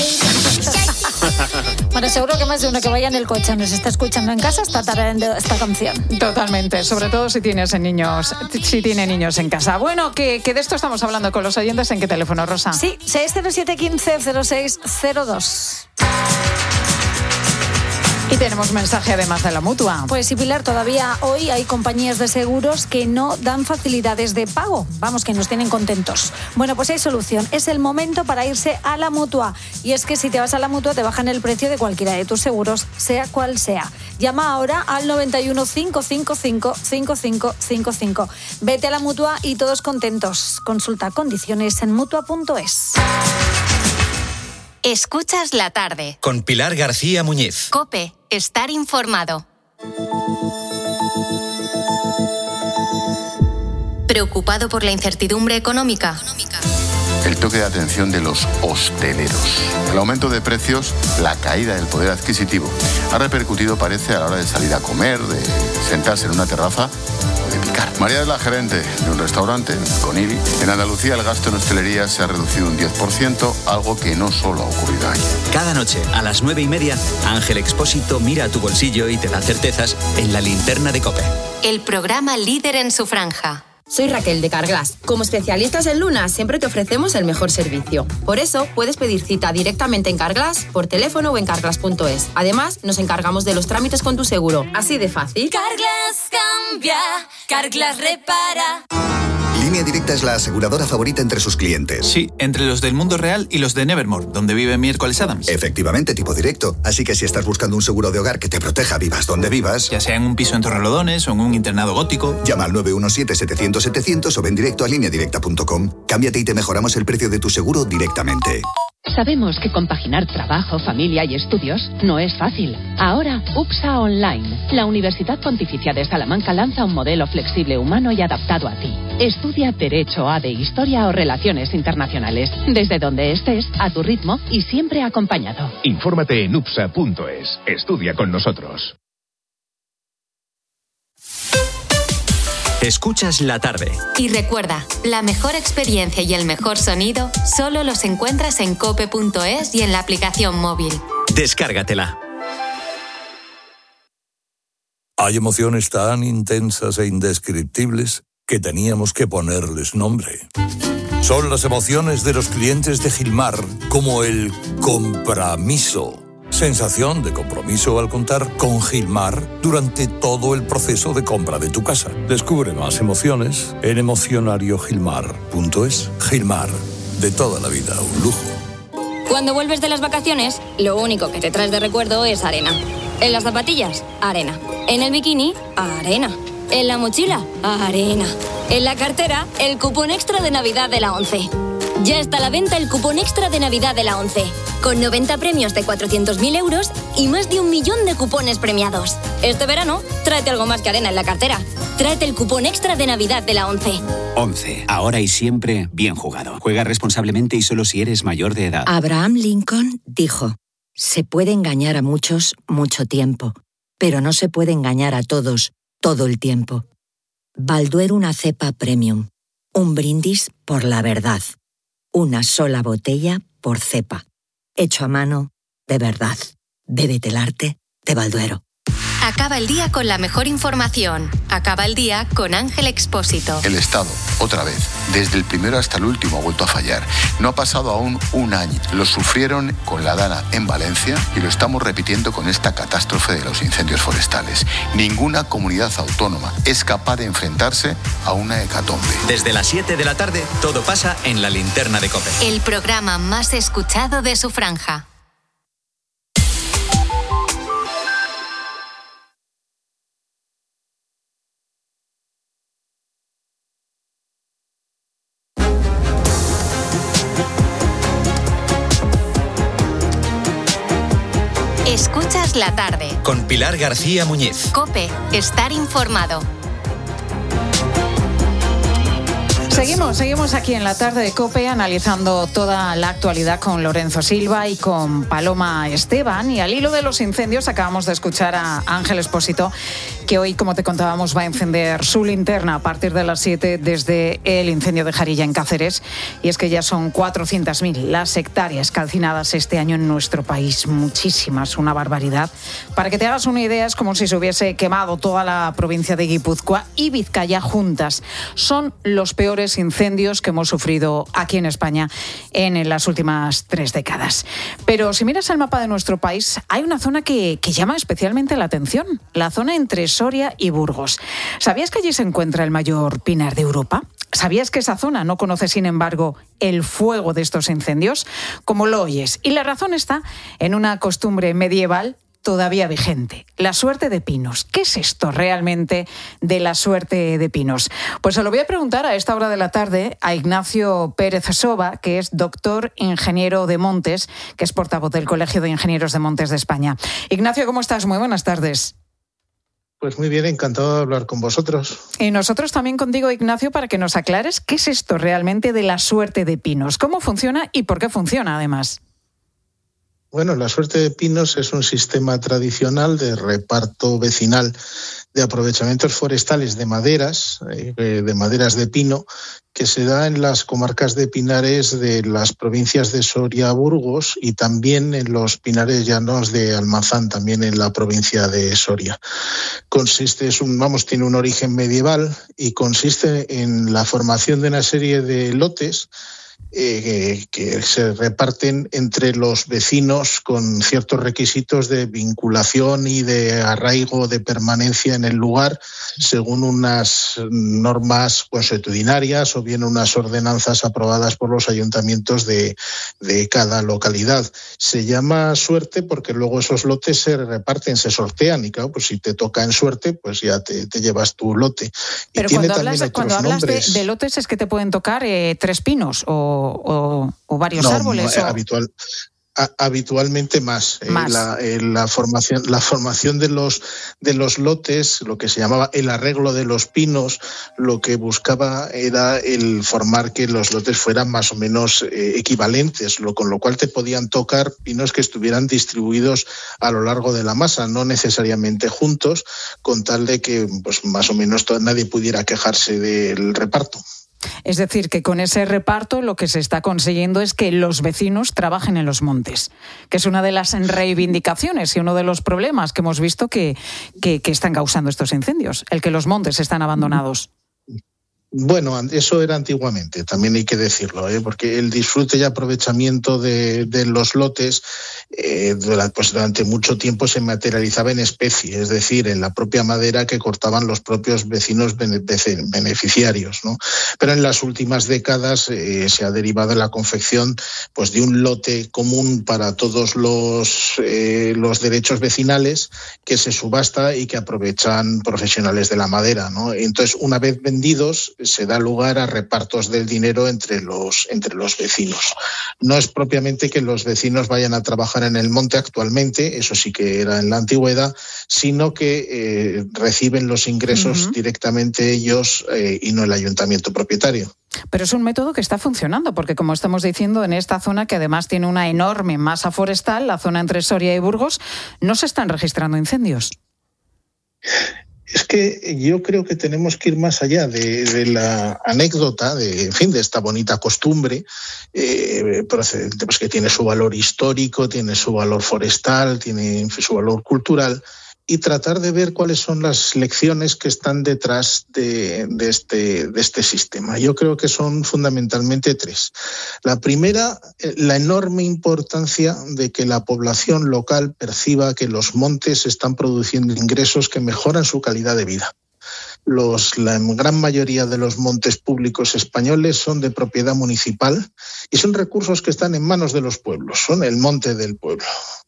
Bueno, seguro que más de uno que vaya en el coche nos está escuchando en casa está tarareando esta canción. Totalmente, sobre todo si tiene niños en casa. Bueno, que de esto estamos hablando con los oyentes. ¿En qué teléfono, Rosa? Sí, 607-15-0602. Y tenemos mensaje además de la Mutua. Pues sí, Pilar, todavía hoy hay compañías de seguros que no dan facilidades de pago. Vamos, que nos tienen contentos. Bueno, pues hay solución. Es el momento para irse a la Mutua. Y es que si te vas a la Mutua te bajan el precio de cualquiera de tus seguros, sea cual sea. Llama ahora al 91 555 5555. Vete a la Mutua y todos contentos. Consulta condiciones en Mutua.es. Escuchas la tarde. Con Pilar García Muñiz. COPE. Estar informado. ¿Preocupado por la incertidumbre económica? El toque de atención de los hosteleros. El aumento de precios, la caída del poder adquisitivo, ha repercutido, parece, a la hora de salir a comer, de sentarse en una terraza o de picar. María es la gerente de un restaurante, Conil. En Andalucía el gasto en hostelería se ha reducido un 10%, algo que no solo ha ocurrido ahí. Cada noche, a las 9:30, Ángel Expósito mira a tu bolsillo y te da certezas en La Linterna de COPE. El programa líder en su franja. Soy Raquel de Carglass. Como especialistas en Luna, siempre te ofrecemos el mejor servicio. Por eso, puedes pedir cita directamente en Carglass, por teléfono o en carglass.es. Además, nos encargamos de los trámites con tu seguro. Así de fácil. Carglass cambia, Carglass repara. Línea Directa es la aseguradora favorita entre sus clientes. Sí, entre los del mundo real y los de Nevermore, donde vive Miércoles Adams. Efectivamente, tipo directo. Así que si estás buscando un seguro de hogar que te proteja vivas donde vivas, ya sea en un piso en Torrelodones o en un internado gótico, llama al 917-700-700 o ven directo a lineadirecta.com. Cámbiate y te mejoramos el precio de tu seguro directamente. Sabemos que compaginar trabajo, familia y estudios no es fácil. Ahora, UPSA Online, la Universidad Pontificia de Salamanca lanza un modelo flexible, humano y adaptado a ti. Estudia Derecho, ADE, Historia o Relaciones Internacionales, desde donde estés, a tu ritmo y siempre acompañado. Infórmate en upsa.es. Estudia con nosotros. Escuchas la tarde. Y recuerda, la mejor experiencia y el mejor sonido solo los encuentras en cope.es y en la aplicación móvil. Descárgatela. Hay emociones tan intensas e indescriptibles que teníamos que ponerles nombre. Son las emociones de los clientes de Gilmar, como el compromiso. Sensación de compromiso al contar con Gilmar durante todo el proceso de compra de tu casa. Descubre más emociones en emocionariogilmar.es. Gilmar, de toda la vida, un lujo. Cuando vuelves de las vacaciones, lo único que te traes de recuerdo es arena. En las zapatillas, arena. En el bikini, arena. En la mochila, arena. En la cartera, el cupón extra de Navidad de la ONCE. Ya está a la venta el cupón extra de Navidad de la ONCE, con 90 premios de 400.000 euros y más de 1 millón de cupones premiados. Este verano, tráete algo más que arena en la cartera. Tráete el cupón extra de Navidad de la ONCE. ONCE, ahora y siempre bien jugado. Juega responsablemente y solo si eres mayor de edad. Abraham Lincoln dijo: se puede engañar a muchos mucho tiempo, pero no se puede engañar a todos todo el tiempo. Balduero, una cepa premium. Un brindis por la verdad. Una sola botella por cepa. Hecho a mano, de verdad. Bébete el arte de Balduero. Acaba el día con la mejor información. Acaba el día con Ángel Expósito. El Estado, otra vez, desde el primero hasta el último, ha vuelto a fallar. No ha pasado aún un año. Lo sufrieron con la Dana en Valencia y lo estamos repitiendo con esta catástrofe de los incendios forestales. Ninguna comunidad autónoma es capaz de enfrentarse a una hecatombe. Desde las 7 de la tarde, todo pasa en la Linterna de COPE. El programa más escuchado de su franja. Escuchas la tarde. Con Pilar García Muñiz. COPE, estar informado. Seguimos aquí en la tarde de COPE analizando toda la actualidad con Lorenzo Silva y con Paloma Esteban. Y al hilo de los incendios acabamos de escuchar a Ángel Expósito, que hoy, como te contábamos, va a encender su linterna a partir de las 7 desde el incendio de Jarilla en Cáceres. Y es que ya son 400.000 las hectáreas calcinadas este año en nuestro país. Muchísimas, una barbaridad. Para que te hagas una idea, es como si se hubiese quemado toda la provincia de Guipúzcoa y Vizcaya juntas. Son los peores incendios que hemos sufrido aquí en España en las últimas 3 décadas. Pero si miras el mapa de nuestro país, hay una zona que llama especialmente la atención, la zona entre Soria y Burgos. ¿Sabías que allí se encuentra el mayor pinar de Europa? ¿Sabías que esa zona no conoce, sin embargo, el fuego de estos incendios? Como lo oyes. Y la razón está en una costumbre medieval todavía vigente, la suerte de pinos. ¿Qué es esto realmente de la suerte de pinos? Pues se lo voy a preguntar a esta hora de la tarde a Ignacio Pérez Soba, que es doctor ingeniero de montes, que es portavoz del Colegio de Ingenieros de Montes de España. Ignacio, ¿cómo estás? Muy buenas tardes. Pues muy bien, encantado de hablar con vosotros. Y nosotros también contigo, Ignacio, para que nos aclares qué es esto realmente de la suerte de pinos, cómo funciona y por qué funciona, además. Bueno, la suerte de pinos es un sistema tradicional de reparto vecinal de aprovechamientos forestales de maderas de pino, que se da en las comarcas de pinares de las provincias de Soria, Burgos y también en los pinares llanos de Almazán, también en la provincia de Soria. Tiene un origen medieval y consiste en la formación de una serie de lotes que se reparten entre los vecinos con ciertos requisitos de vinculación y de arraigo, de permanencia en el lugar, según unas normas consuetudinarias o bien unas ordenanzas aprobadas por los ayuntamientos de cada localidad. Se llama suerte porque luego esos lotes se reparten, se sortean y claro, pues si te toca en suerte, pues ya te llevas tu lote. Pero cuando hablas de lotes, ¿es que te pueden tocar 3 pinos o o varios árboles? Habitualmente más. La formación de los lotes, lo que se llamaba el arreglo de los pinos, lo que buscaba era el formar que los lotes fueran más o menos equivalentes, con lo cual te podían tocar pinos que estuvieran distribuidos a lo largo de la masa, no necesariamente juntos, con tal de que pues más o menos nadie pudiera quejarse del reparto. Es decir, que con ese reparto lo que se está consiguiendo es que los vecinos trabajen en los montes, que es una de las reivindicaciones y uno de los problemas que hemos visto que están causando estos incendios, el que los montes están abandonados. Bueno, eso era antiguamente, también hay que decirlo, porque el disfrute y aprovechamiento de los lotes durante mucho tiempo se materializaba en especie, es decir, en la propia madera que cortaban los propios vecinos beneficiarios, ¿no? Pero en las últimas décadas se ha derivado en la confección pues, de un lote común para todos los derechos vecinales que se subasta y que aprovechan profesionales de la madera, ¿no? Entonces, una vez vendidos, se da lugar a repartos del dinero entre los vecinos. No es propiamente que los vecinos vayan a trabajar en el monte actualmente, eso sí que era en la antigüedad, sino que reciben los ingresos directamente ellos y no el ayuntamiento propietario. Pero es un método que está funcionando, porque como estamos diciendo, en esta zona, que además tiene una enorme masa forestal, la zona entre Soria y Burgos, no se están registrando incendios. Es que yo creo que tenemos que ir más allá de la anécdota de esta bonita costumbre procedente, pues que tiene su valor histórico, tiene su valor forestal, tiene su valor cultural, y tratar de ver cuáles son las lecciones que están detrás de este sistema. Yo creo que son fundamentalmente tres. La primera, la enorme importancia de que la población local perciba que los montes están produciendo ingresos que mejoran su calidad de vida. La gran mayoría de los montes públicos españoles son de propiedad municipal y son recursos que están en manos de los pueblos, son el monte del pueblo.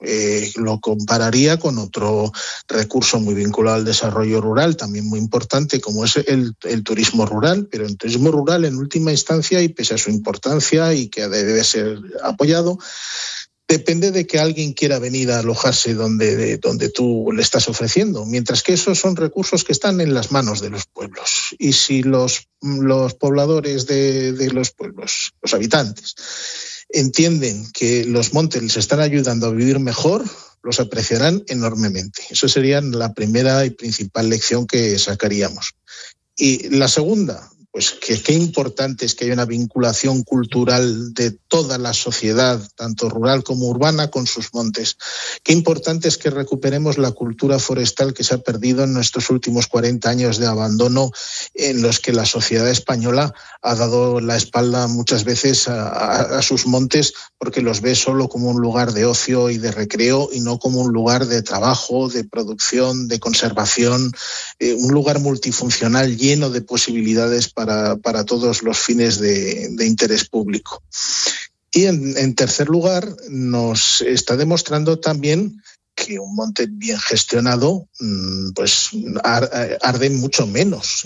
Lo compararía con otro recurso muy vinculado al desarrollo rural, también muy importante, como es el turismo rural, pero el turismo rural en última instancia, y pese a su importancia y que debe ser apoyado, depende de que alguien quiera venir a alojarse donde tú le estás ofreciendo, mientras que esos son recursos que están en las manos de los pueblos. Y si los pobladores de los pueblos, los habitantes, entienden que los montes les están ayudando a vivir mejor, los apreciarán enormemente. Eso sería la primera y principal lección que sacaríamos. Y la segunda, pues que qué importante es que haya una vinculación cultural de toda la sociedad, tanto rural como urbana, con sus montes. Qué importante es que recuperemos la cultura forestal que se ha perdido en nuestros últimos 40 años de abandono, en los que la sociedad española ha dado la espalda muchas veces a sus montes porque los ve solo como un lugar de ocio y de recreo y no como un lugar de trabajo, de producción, de conservación, un lugar multifuncional lleno de posibilidades para todos los fines de interés público. Y en tercer lugar, nos está demostrando también que un monte bien gestionado pues arde mucho menos.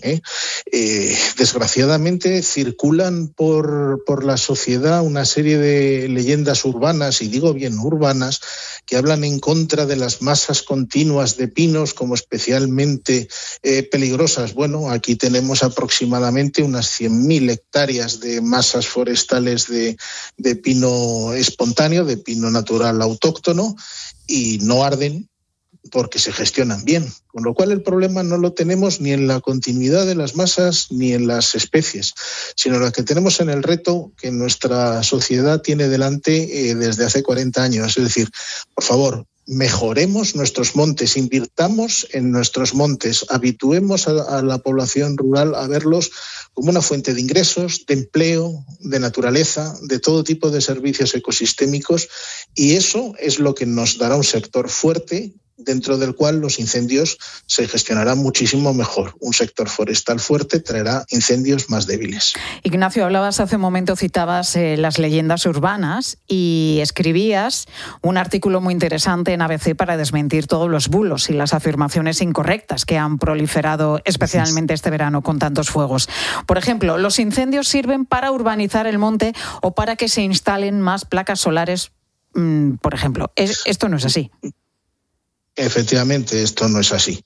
Desgraciadamente circulan por la sociedad una serie de leyendas urbanas, y digo bien urbanas, que hablan en contra de las masas continuas de pinos como especialmente peligrosas. Bueno, aquí tenemos aproximadamente unas 100.000 hectáreas de masas forestales de pino espontáneo, de pino natural autóctono, y no arden porque se gestionan bien. Con lo cual el problema no lo tenemos ni en la continuidad de las masas ni en las especies, sino lo que tenemos en el reto que nuestra sociedad tiene delante desde hace 40 años. Es decir, por favor, mejoremos nuestros montes, invirtamos en nuestros montes, habituemos a la población rural a verlos como una fuente de ingresos, de empleo, de naturaleza, de todo tipo de servicios ecosistémicos, y eso es lo que nos dará un sector fuerte dentro del cual los incendios se gestionarán muchísimo mejor. Un sector forestal fuerte traerá incendios más débiles. Ignacio, hablabas hace un momento, citabas las leyendas urbanas y escribías un artículo muy interesante en ABC para desmentir todos los bulos y las afirmaciones incorrectas que han proliferado especialmente este verano con tantos fuegos. Por ejemplo, los incendios sirven para urbanizar el monte o para que se instalen más placas solares, por ejemplo. Esto no es así. Efectivamente, esto no es así.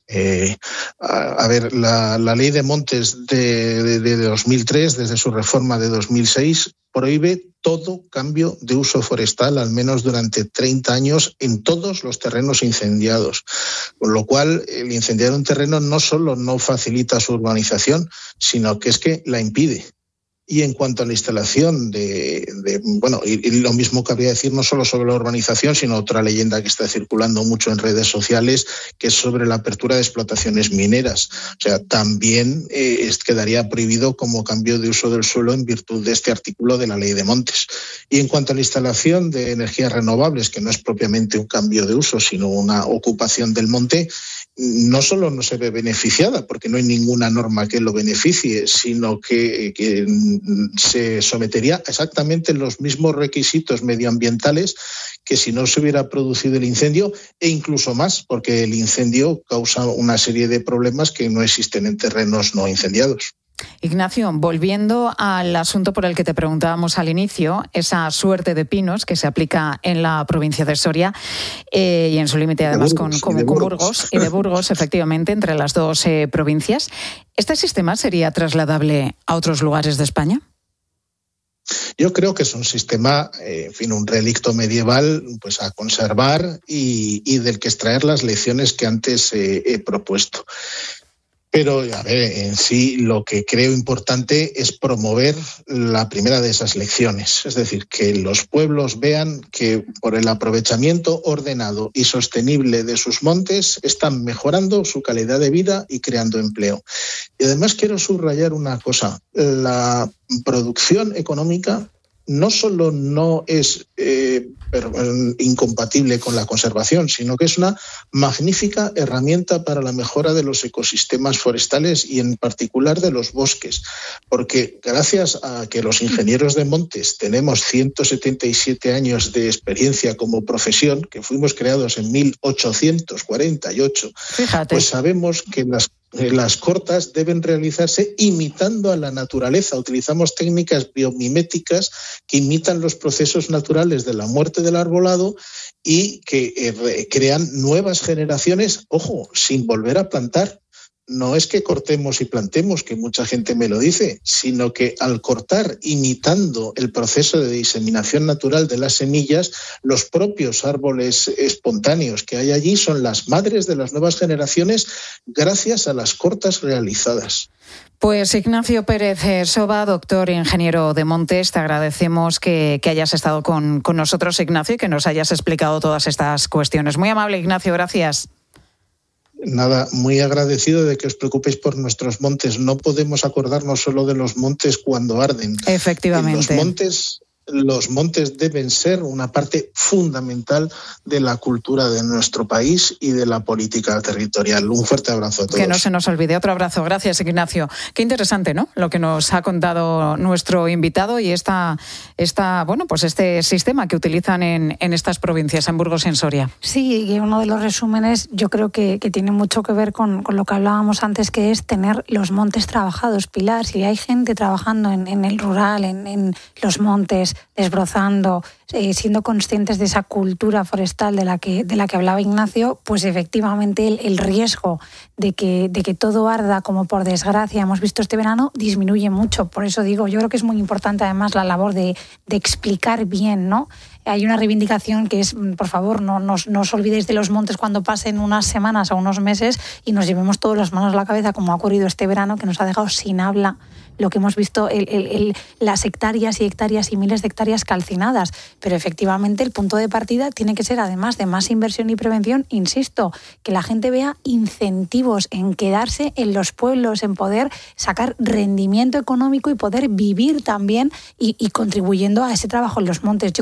A ver, la ley de montes de 2003, desde su reforma de 2006, prohíbe todo cambio de uso forestal, al menos durante 30 años, en todos los terrenos incendiados. Con lo cual, el incendiar un terreno no solo no facilita su urbanización, sino que es que la impide. Y en cuanto a la instalación y lo mismo cabría decir no solo sobre la urbanización, sino otra leyenda que está circulando mucho en redes sociales, que es sobre la apertura de explotaciones mineras. O sea, también quedaría prohibido como cambio de uso del suelo en virtud de este artículo de la Ley de Montes. Y en cuanto a la instalación de energías renovables, que no es propiamente un cambio de uso, sino una ocupación del monte, no solo no se ve beneficiada, porque no hay ninguna norma que lo beneficie, sino que se sometería exactamente los mismos requisitos medioambientales que si no se hubiera producido el incendio, e incluso más, porque el incendio causa una serie de problemas que no existen en terrenos no incendiados. Ignacio, volviendo al asunto por el que te preguntábamos al inicio, esa suerte de pinos que se aplica en la provincia de Soria y en su límite además con Burgos y de Burgos, efectivamente, entre las dos provincias, ¿este sistema sería trasladable a otros lugares de España? Yo creo que es un sistema, un relicto medieval pues a conservar y del que extraer las lecciones que antes he propuesto. Pero, a ver, en sí lo que creo importante es promover la primera de esas lecciones. Es decir, que los pueblos vean que por el aprovechamiento ordenado y sostenible de sus montes están mejorando su calidad de vida y creando empleo. Y además quiero subrayar una cosa. La producción económica no solo no es incompatible con la conservación, sino que es una magnífica herramienta para la mejora de los ecosistemas forestales y en particular de los bosques, porque gracias a que los ingenieros de montes tenemos 177 años de experiencia como profesión, que fuimos creados en 1848, Fíjate. Pues sabemos que las cortas deben realizarse imitando a la naturaleza. Utilizamos técnicas biomiméticas que imitan los procesos naturales de la muerte del arbolado y que crean nuevas generaciones, ojo, sin volver a plantar. No es que cortemos y plantemos, que mucha gente me lo dice, sino que al cortar, imitando el proceso de diseminación natural de las semillas, los propios árboles espontáneos que hay allí son las madres de las nuevas generaciones gracias a las cortas realizadas. Pues Ignacio Pérez Soba, doctor ingeniero de montes, te agradecemos que hayas estado con nosotros, Ignacio, y que nos hayas explicado todas estas cuestiones. Muy amable, Ignacio, gracias. Nada, muy agradecido de que os preocupéis por nuestros montes. No podemos acordarnos solo de los montes cuando arden. Efectivamente. Los montes deben ser una parte fundamental de la cultura de nuestro país y de la política territorial. Un fuerte abrazo a todos. Que no se nos olvide. Otro abrazo. Gracias, Ignacio. Qué interesante, ¿no?, lo que nos ha contado nuestro invitado y este sistema que utilizan en estas provincias, en Burgos y en Soria. Sí, y uno de los resúmenes yo creo que tiene mucho que ver con lo que hablábamos antes, que es tener los montes trabajados. Pilar, si hay gente trabajando en el rural, en los montes, desbrozando, siendo conscientes de esa cultura forestal de la que hablaba Ignacio, pues efectivamente el riesgo de que todo arda, como por desgracia hemos visto este verano, disminuye mucho. Por eso digo, yo creo que es muy importante además la labor de explicar bien, ¿no? Hay una reivindicación que es, por favor, no os olvidéis de los montes cuando pasen unas semanas o unos meses y nos llevemos todas las manos a la cabeza, como ha ocurrido este verano, que nos ha dejado sin habla lo que hemos visto, las hectáreas y hectáreas y miles de hectáreas calcinadas. Pero efectivamente el punto de partida tiene que ser, además de más inversión y prevención, insisto, que la gente vea incentivos en quedarse en los pueblos, en poder sacar rendimiento económico y poder vivir también y contribuyendo a ese trabajo en los montes. Yo creo que esta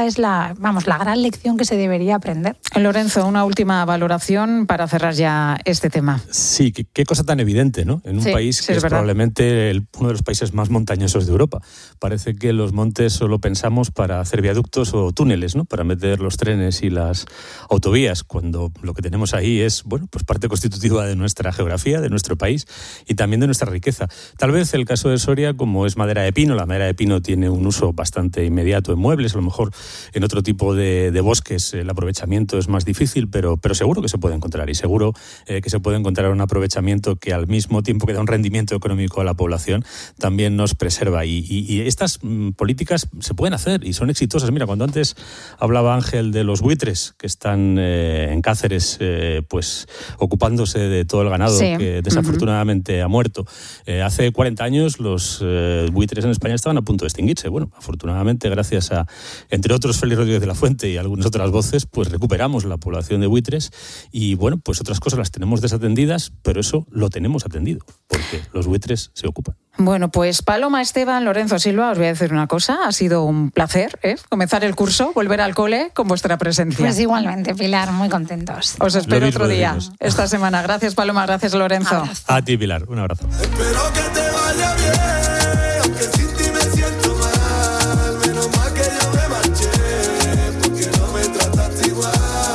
esa es la gran lección que se debería aprender. Lorenzo, una última valoración para cerrar ya este tema. Sí, qué cosa tan evidente, ¿no? En un país que es probablemente uno de los países más montañosos de Europa. Parece que los montes solo pensamos para hacer viaductos o túneles, ¿no? Para meter los trenes y las autovías, cuando lo que tenemos ahí es, bueno, pues parte constitutiva de nuestra geografía, de nuestro país y también de nuestra riqueza. Tal vez el caso de Soria, como es madera de pino, la madera de pino tiene un uso bastante inmediato en muebles, a lo mejor en otro tipo de bosques el aprovechamiento es más difícil, pero seguro que se puede encontrar, y seguro que se puede encontrar un aprovechamiento que al mismo tiempo que da un rendimiento económico a la población, también nos preserva. Y estas políticas se pueden hacer y son exitosas. Mira, cuando antes hablaba Ángel de los buitres que están en Cáceres, pues ocupándose de todo el ganado que desafortunadamente ha muerto. Hace 40 años los buitres en España estaban a punto de extinguirse. Bueno, afortunadamente, gracias a, entre otros, Félix Rodríguez de la Fuente y algunas otras voces, pues recuperamos la población de buitres y, bueno, pues otras cosas las tenemos desatendidas, pero eso lo tenemos atendido, porque los buitres se ocupan. Bueno, pues Paloma, Esteban, Lorenzo, Silva, os voy a decir una cosa, ha sido un placer comenzar el curso, volver al cole con vuestra presencia. Pues igualmente, Pilar, muy contentos. Os espero otro día esta semana. Gracias, Paloma, gracias, Lorenzo. Abrazo. A ti, Pilar, un abrazo. Espero que te vaya bien, aunque sin ti me siento mal, menos mal que yo me marché, porque no me trataste igual,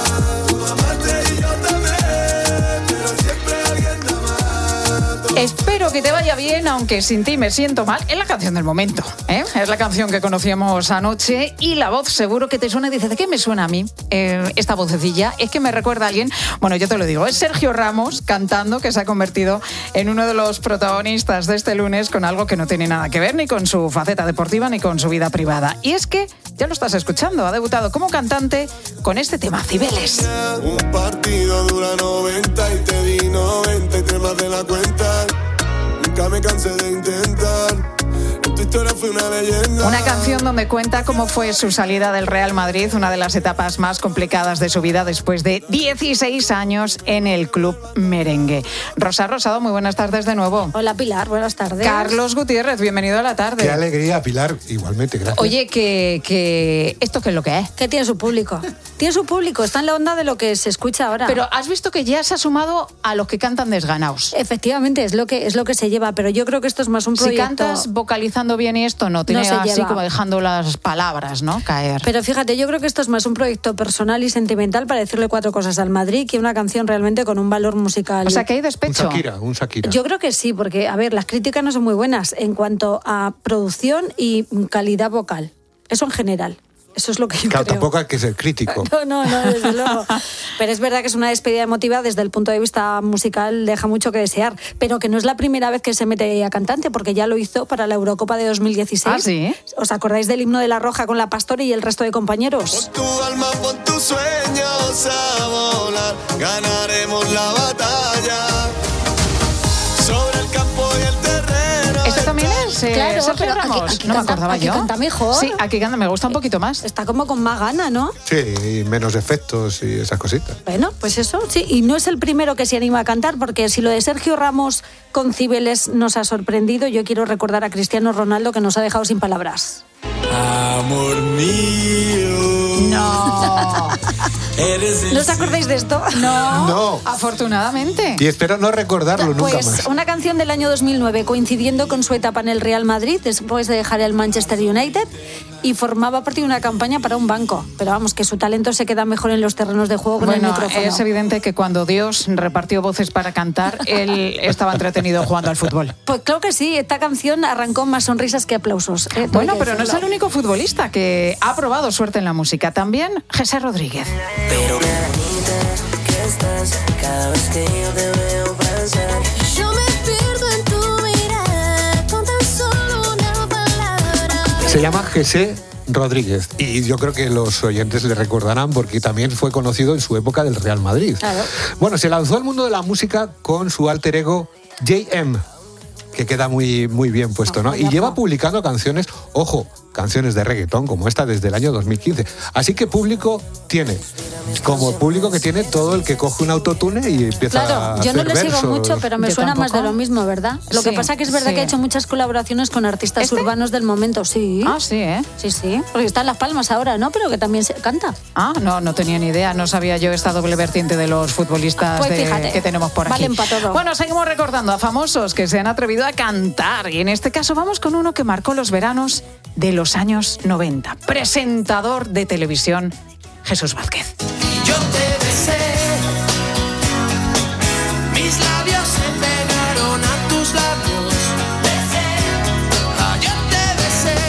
tú amaste y yo también, pero siempre alguien da más. Espero que te vaya bien, aunque sin ti me siento mal. Es la canción del momento, ¿eh? Es la canción que conocíamos anoche y la voz seguro que te suena y dices, ¿de qué me suena a mí esta vocecilla? Es que me recuerda a alguien, bueno, yo te lo digo, es Sergio Ramos cantando, que se ha convertido en uno de los protagonistas de este lunes con algo que no tiene nada que ver ni con su faceta deportiva ni con su vida privada. Y es que, ya lo estás escuchando, ha debutado como cantante con este tema, Cibeles. Un partido dura 90 y te di 93 más de la cuenta. Nunca me cansé de intentar. En tu historia fui una leyenda. Una canción donde cuenta cómo fue su salida del Real Madrid, una de las etapas más complicadas de su vida después de 16 años en el club merengue. Rosa Rosado, muy buenas tardes de nuevo. Hola, Pilar, buenas tardes. Carlos Gutiérrez, bienvenido a la tarde. Qué alegría, Pilar, igualmente, gracias. Oye, que ¿esto qué es lo que es? Que tiene su público. Tiene su público, está en la onda de lo que se escucha ahora. Pero has visto que ya se ha sumado a los que cantan desganaos. Efectivamente, es lo que se lleva, pero yo creo que esto es más un proyecto. Si cantas vocalizando bien y esto no, tiene así como dejando las palabras, ¿no? Caer. Pero fíjate, yo creo que esto es más un proyecto personal y sentimental para decirle 4 cosas al Madrid que una canción realmente con un valor musical. O sea, que hay despecho. Un Shakira. Yo creo que sí, porque, a ver, las críticas no son muy buenas en cuanto a producción y calidad vocal. Eso en general. Eso es lo que yo creo. Tampoco hay que ser crítico. No, desde luego. Pero es verdad que es una despedida emotiva desde el punto de vista musical, deja mucho que desear. Pero que no es la primera vez que se mete a cantante, porque ya lo hizo para la Eurocopa de 2016. ¿Ah, sí? ¿Os acordáis del himno de La Roja con la Pastori y el resto de compañeros? Pon tu alma, pon tus sueños a volar, ganaremos la batalla. Sobre el campo y el terreno. ¿Esto también es claro, Sergio Ramos? Aquí no me acordaba aquí yo. Canta mejor. Sí, aquí canta, me gusta un poquito más. Está como con más gana, ¿no? Sí, y menos efectos y esas cositas. Bueno, pues eso, sí. Y no es el primero que se anima a cantar, porque si lo de Sergio Ramos con Cibeles nos ha sorprendido, yo quiero recordar a Cristiano Ronaldo, que nos ha dejado sin palabras. Amor mío. No. ¿No os acordáis de esto? No. Afortunadamente. Y espero no recordarlo nunca más. Pues una canción del año 2009, coincidiendo con su etapa en el Real Madrid, después de dejar el Manchester United, y formaba parte de una campaña para un banco. Pero vamos, que su talento se queda mejor en los terrenos de juego con el micrófono. Es evidente que cuando Dios repartió voces para cantar, él estaba entretenido jugando al fútbol. Pues claro que sí, esta canción arrancó más sonrisas que aplausos. Bueno, pero no es el único futbolista que ha probado suerte en la música. También José Rodríguez. Pero qué bonita que estás cada vez que yo te veo pasar. Yo me pierdo en tu mirada con tan solo una palabra. Se llama José Rodríguez y yo creo que los oyentes le recordarán porque también fue conocido en su época del Real Madrid. Claro. Bueno, se lanzó al mundo de la música con su alter ego JM, que queda muy, muy bien puesto, ¿no? Y lleva publicando canciones, ojo, canciones de reggaetón como esta desde el año 2015. Así que público tiene, como público que tiene todo el que coge un autotune y empieza a Claro, yo no hacer le sigo versos. mucho, pero me Yo suena tampoco. más de lo mismo, ¿verdad? Lo que Sí, pasa que es verdad sí. que ha hecho muchas colaboraciones con artistas urbanos del momento, sí. Ah, sí, ¿eh? Sí, sí, porque está en Las Palmas ahora, ¿no? Pero que también se canta. Ah, no tenía ni idea, no sabía yo esta doble vertiente de los futbolistas Pues fíjate, que tenemos por aquí. valen pa' todo. Bueno, seguimos recordando a famosos que se han atrevido a cantar y en este caso vamos con uno que marcó los veranos de los años 90. Presentador de televisión, Jesús Vázquez. Yo te besé, mis labios se pegaron a tus labios. Yo te besé.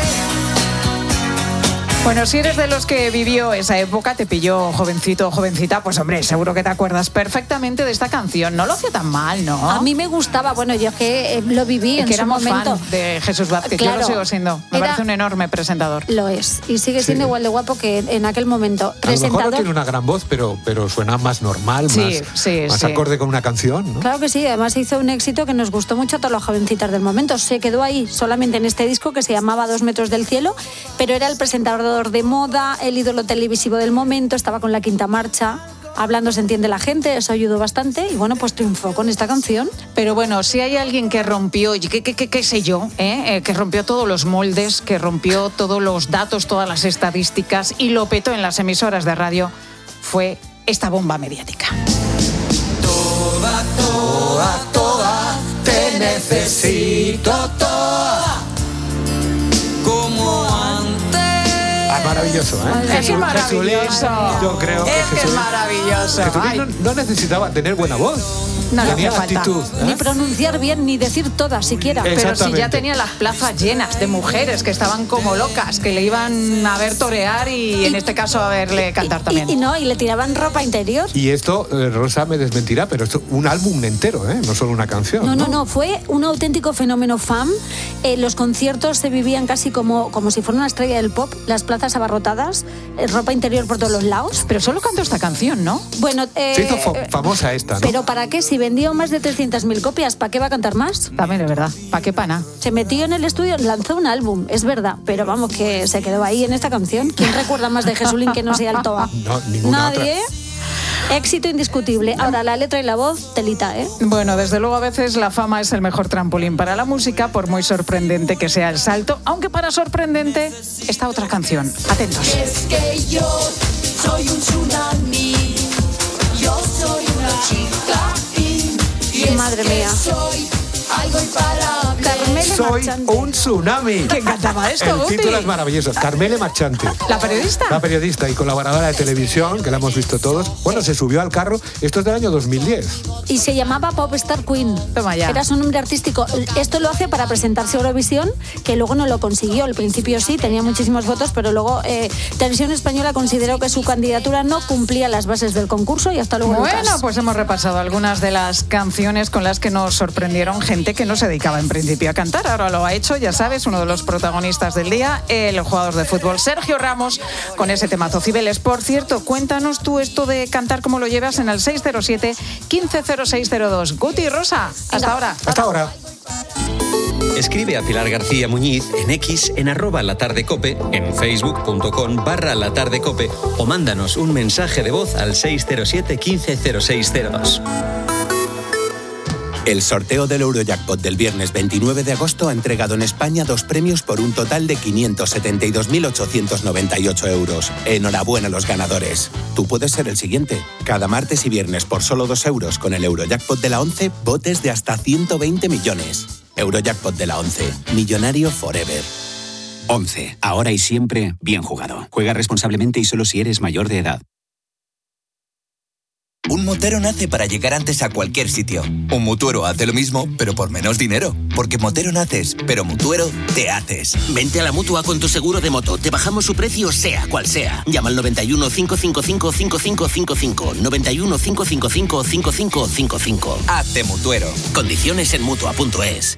Bueno, si eres de los que vivió esa época, te pilló jovencito o jovencita, pues hombre, seguro que te acuerdas perfectamente de esta canción. No lo hacía tan mal, ¿no? A mí me gustaba, bueno, yo es que lo viví Es en que su éramos momento. fan de Jesús Vázquez, yo Claro. lo sigo siendo. Me Era- parece un enorme presentador. Lo es, y sigue siendo igual de guapo que en aquel momento. A lo mejor no Presentador. tiene una gran voz, pero suena más normal, Sí, más, sí, más sí. acorde con una canción, ¿no? Claro que sí, además hizo un éxito que nos gustó mucho a todas las jovencitas del momento. Se quedó ahí solamente en este disco que se llamaba 2 metros del cielo, pero era el presentador de moda, el ídolo televisivo del momento, estaba con La Quinta Marcha, hablando se entiende la gente, eso ayudó bastante y bueno, pues triunfó con esta canción. Pero bueno, si hay alguien que rompió, qué sé yo, que rompió todos los moldes, que rompió todos los datos, todas las estadísticas y lo petó en las emisoras de radio, fue esta bomba mediática. Toda, toda, toda, te necesito toda. Como antes. Ah, maravilloso, ¿eh? Es que maravilloso. Yo creo que Es que es Jesulín- maravilloso. Jesulín Ay. no necesitaba tener buena voz. No le tenía hacía falta. actitud. ¿eh? Ni pronunciar bien, ni decir todas siquiera. Pero si ya Exactamente. tenía las plazas llenas de mujeres que estaban como locas, que le iban a ver torear y en este caso a verle cantar también. Y le tiraban ropa interior. Y esto, Rosa me desmentirá, pero esto un álbum entero, ¿eh? No solo una canción. No, fue un auténtico fenómeno fan. Los conciertos se vivían casi como si fuera una estrella del pop, las plazas abarrotadas, ropa interior por todos los lados. Pero solo cantó esta canción, ¿no? Bueno, Se hizo famosa esta, ¿no? pero ¿para qué? Si vendió más de 300.000 copias, ¿para qué va a cantar más? También es verdad. ¿Para qué pana? Se metió en el estudio, lanzó un álbum, es verdad, pero vamos, que se quedó ahí en esta canción. ¿Quién recuerda más de Jesulín que no sea el Toa? No, ninguna Nadie. Éxito indiscutible. Ahora, la letra y la voz, telita, ¿eh? Bueno, desde luego a veces la fama es el mejor trampolín para la música, por muy sorprendente que sea el salto, aunque para sorprendente esta otra canción. Atentos. Es que yo soy un tsunami. Yo soy una chica y es Madre que mía. soy algo imparable. Carmele Soy Marchante. un tsunami. ¿Quién cantaba esto, El Guti? título es maravilloso. Carmele Marchante. ¿La periodista? La periodista y colaboradora de televisión, que la hemos visto todos. Bueno, se subió al carro. Esto es del año 2010. Y se llamaba Pop Star Queen. Toma ya. Era su nombre artístico. Esto lo hace para presentarse a Eurovisión, que luego no lo consiguió. Al principio sí, tenía muchísimos votos, pero luego Televisión Española consideró que su candidatura no cumplía las bases del concurso y hasta luego. Bueno, Lucas. pues hemos repasado algunas de las canciones con las que nos sorprendieron gente que no se dedicaba en principio a cantar. Ahora lo ha hecho, ya sabes, uno de los protagonistas del día, el jugador de fútbol Sergio Ramos, con ese temazo. Cibeles, por cierto, cuéntanos tú esto de cantar, cómo lo llevas en el 607-150602. Guti, Rosa, hasta ahora. Hasta ahora. Escribe a Pilar García Muñiz en X, en @latardecope, en facebook.com/latardecope o mándanos un mensaje de voz al 607-150602. El sorteo del Eurojackpot del viernes 29 de agosto ha entregado en España 2 premios por un total de 572.898 euros. Enhorabuena a los ganadores. Tú puedes ser el siguiente. Cada martes y viernes por solo 2 euros con el Eurojackpot de la 11, botes de hasta 120 millones. Eurojackpot de la 11. Millonario forever. 11. Ahora y siempre, bien jugado. Juega responsablemente y solo si eres mayor de edad. Un motero nace para llegar antes a cualquier sitio. Un mutuero hace lo mismo, pero por menos dinero. Porque motero naces, pero mutuero te haces. Vente a la Mutua con tu seguro de moto. Te bajamos su precio sea cual sea. Llama al 91 555 5555. 91 555 5555. Hazte mutuero. Condiciones en Mutua.es.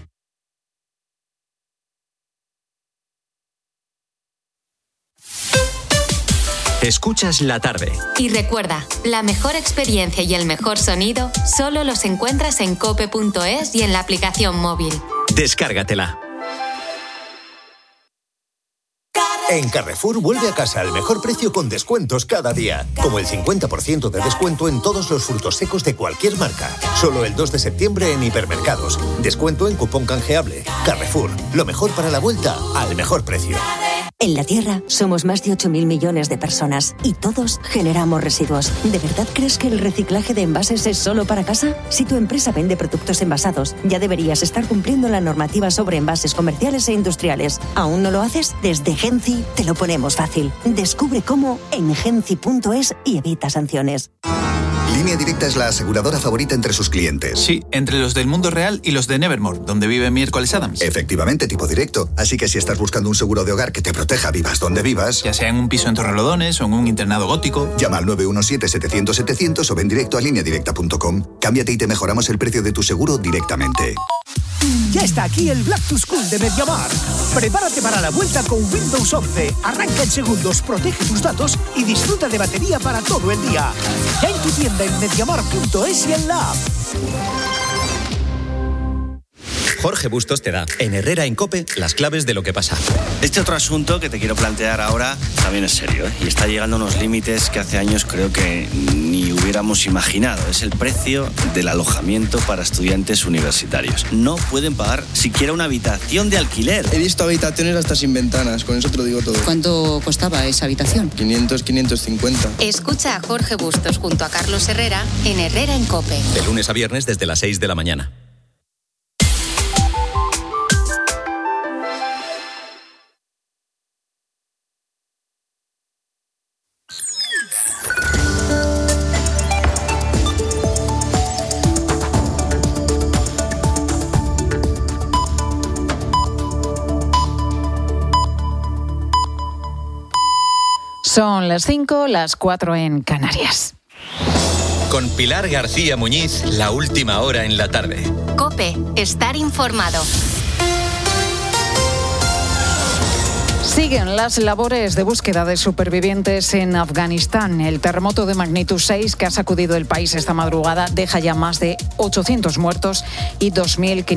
Escuchas la tarde. Y recuerda, la mejor experiencia y el mejor sonido solo los encuentras en cope.es y en la aplicación móvil. Descárgatela. En Carrefour vuelve a casa al mejor precio con descuentos cada día. Como el 50% de descuento en todos los frutos secos de cualquier marca. Solo el 2 de septiembre en hipermercados. Descuento en cupón canjeable. Carrefour, lo mejor para la vuelta al mejor precio. En la Tierra somos más de 8.000 millones de personas y todos generamos residuos. ¿De verdad crees que el reciclaje de envases es solo para casa? Si tu empresa vende productos envasados, ya deberías estar cumpliendo la normativa sobre envases comerciales e industriales. ¿Aún no lo haces? Desde Genci te lo ponemos fácil. Descubre cómo en genci.es y evita sanciones. Línea Directa es la aseguradora favorita entre sus clientes. Sí, entre los del mundo real y los de Nevermore, donde vive Miércoles Adams. Efectivamente, tipo directo. Así que si estás buscando un seguro de hogar que te proteja vivas donde vivas, ya sea en un piso en Torrelodones o en un internado gótico, llama al 917-700-700 o ven directo a lineadirecta.com. Cámbiate y te mejoramos el precio de tu seguro directamente. Ya está aquí el Black to School de MediaMarkt. Prepárate para la vuelta con Windows 11. Arranca en segundos, protege tus datos y disfruta de batería para todo el día. Ya en tu tienda en MediaMarkt.es y en la app. Jorge Bustos te da, en Herrera en COPE, las claves de lo que pasa. Este otro asunto que te quiero plantear ahora también es serio, ¿eh? Y está llegando a unos límites que hace años creo que ni hubiéramos imaginado. Es el precio del alojamiento para estudiantes universitarios. No pueden pagar siquiera una habitación de alquiler. He visto habitaciones hasta sin ventanas, con eso te lo digo todo. ¿Cuánto costaba esa habitación? 500, 550. Escucha a Jorge Bustos junto a Carlos Herrera en Herrera en COPE. De lunes a viernes desde las 6 de la mañana. Son las 5, las 4 en Canarias. Con Pilar García Muñiz, la última hora en la tarde. COPE, estar informado. Siguen las labores de búsqueda de supervivientes en Afganistán. El terremoto de magnitud 6 que ha sacudido el país esta madrugada deja ya más de 800 muertos y 2.500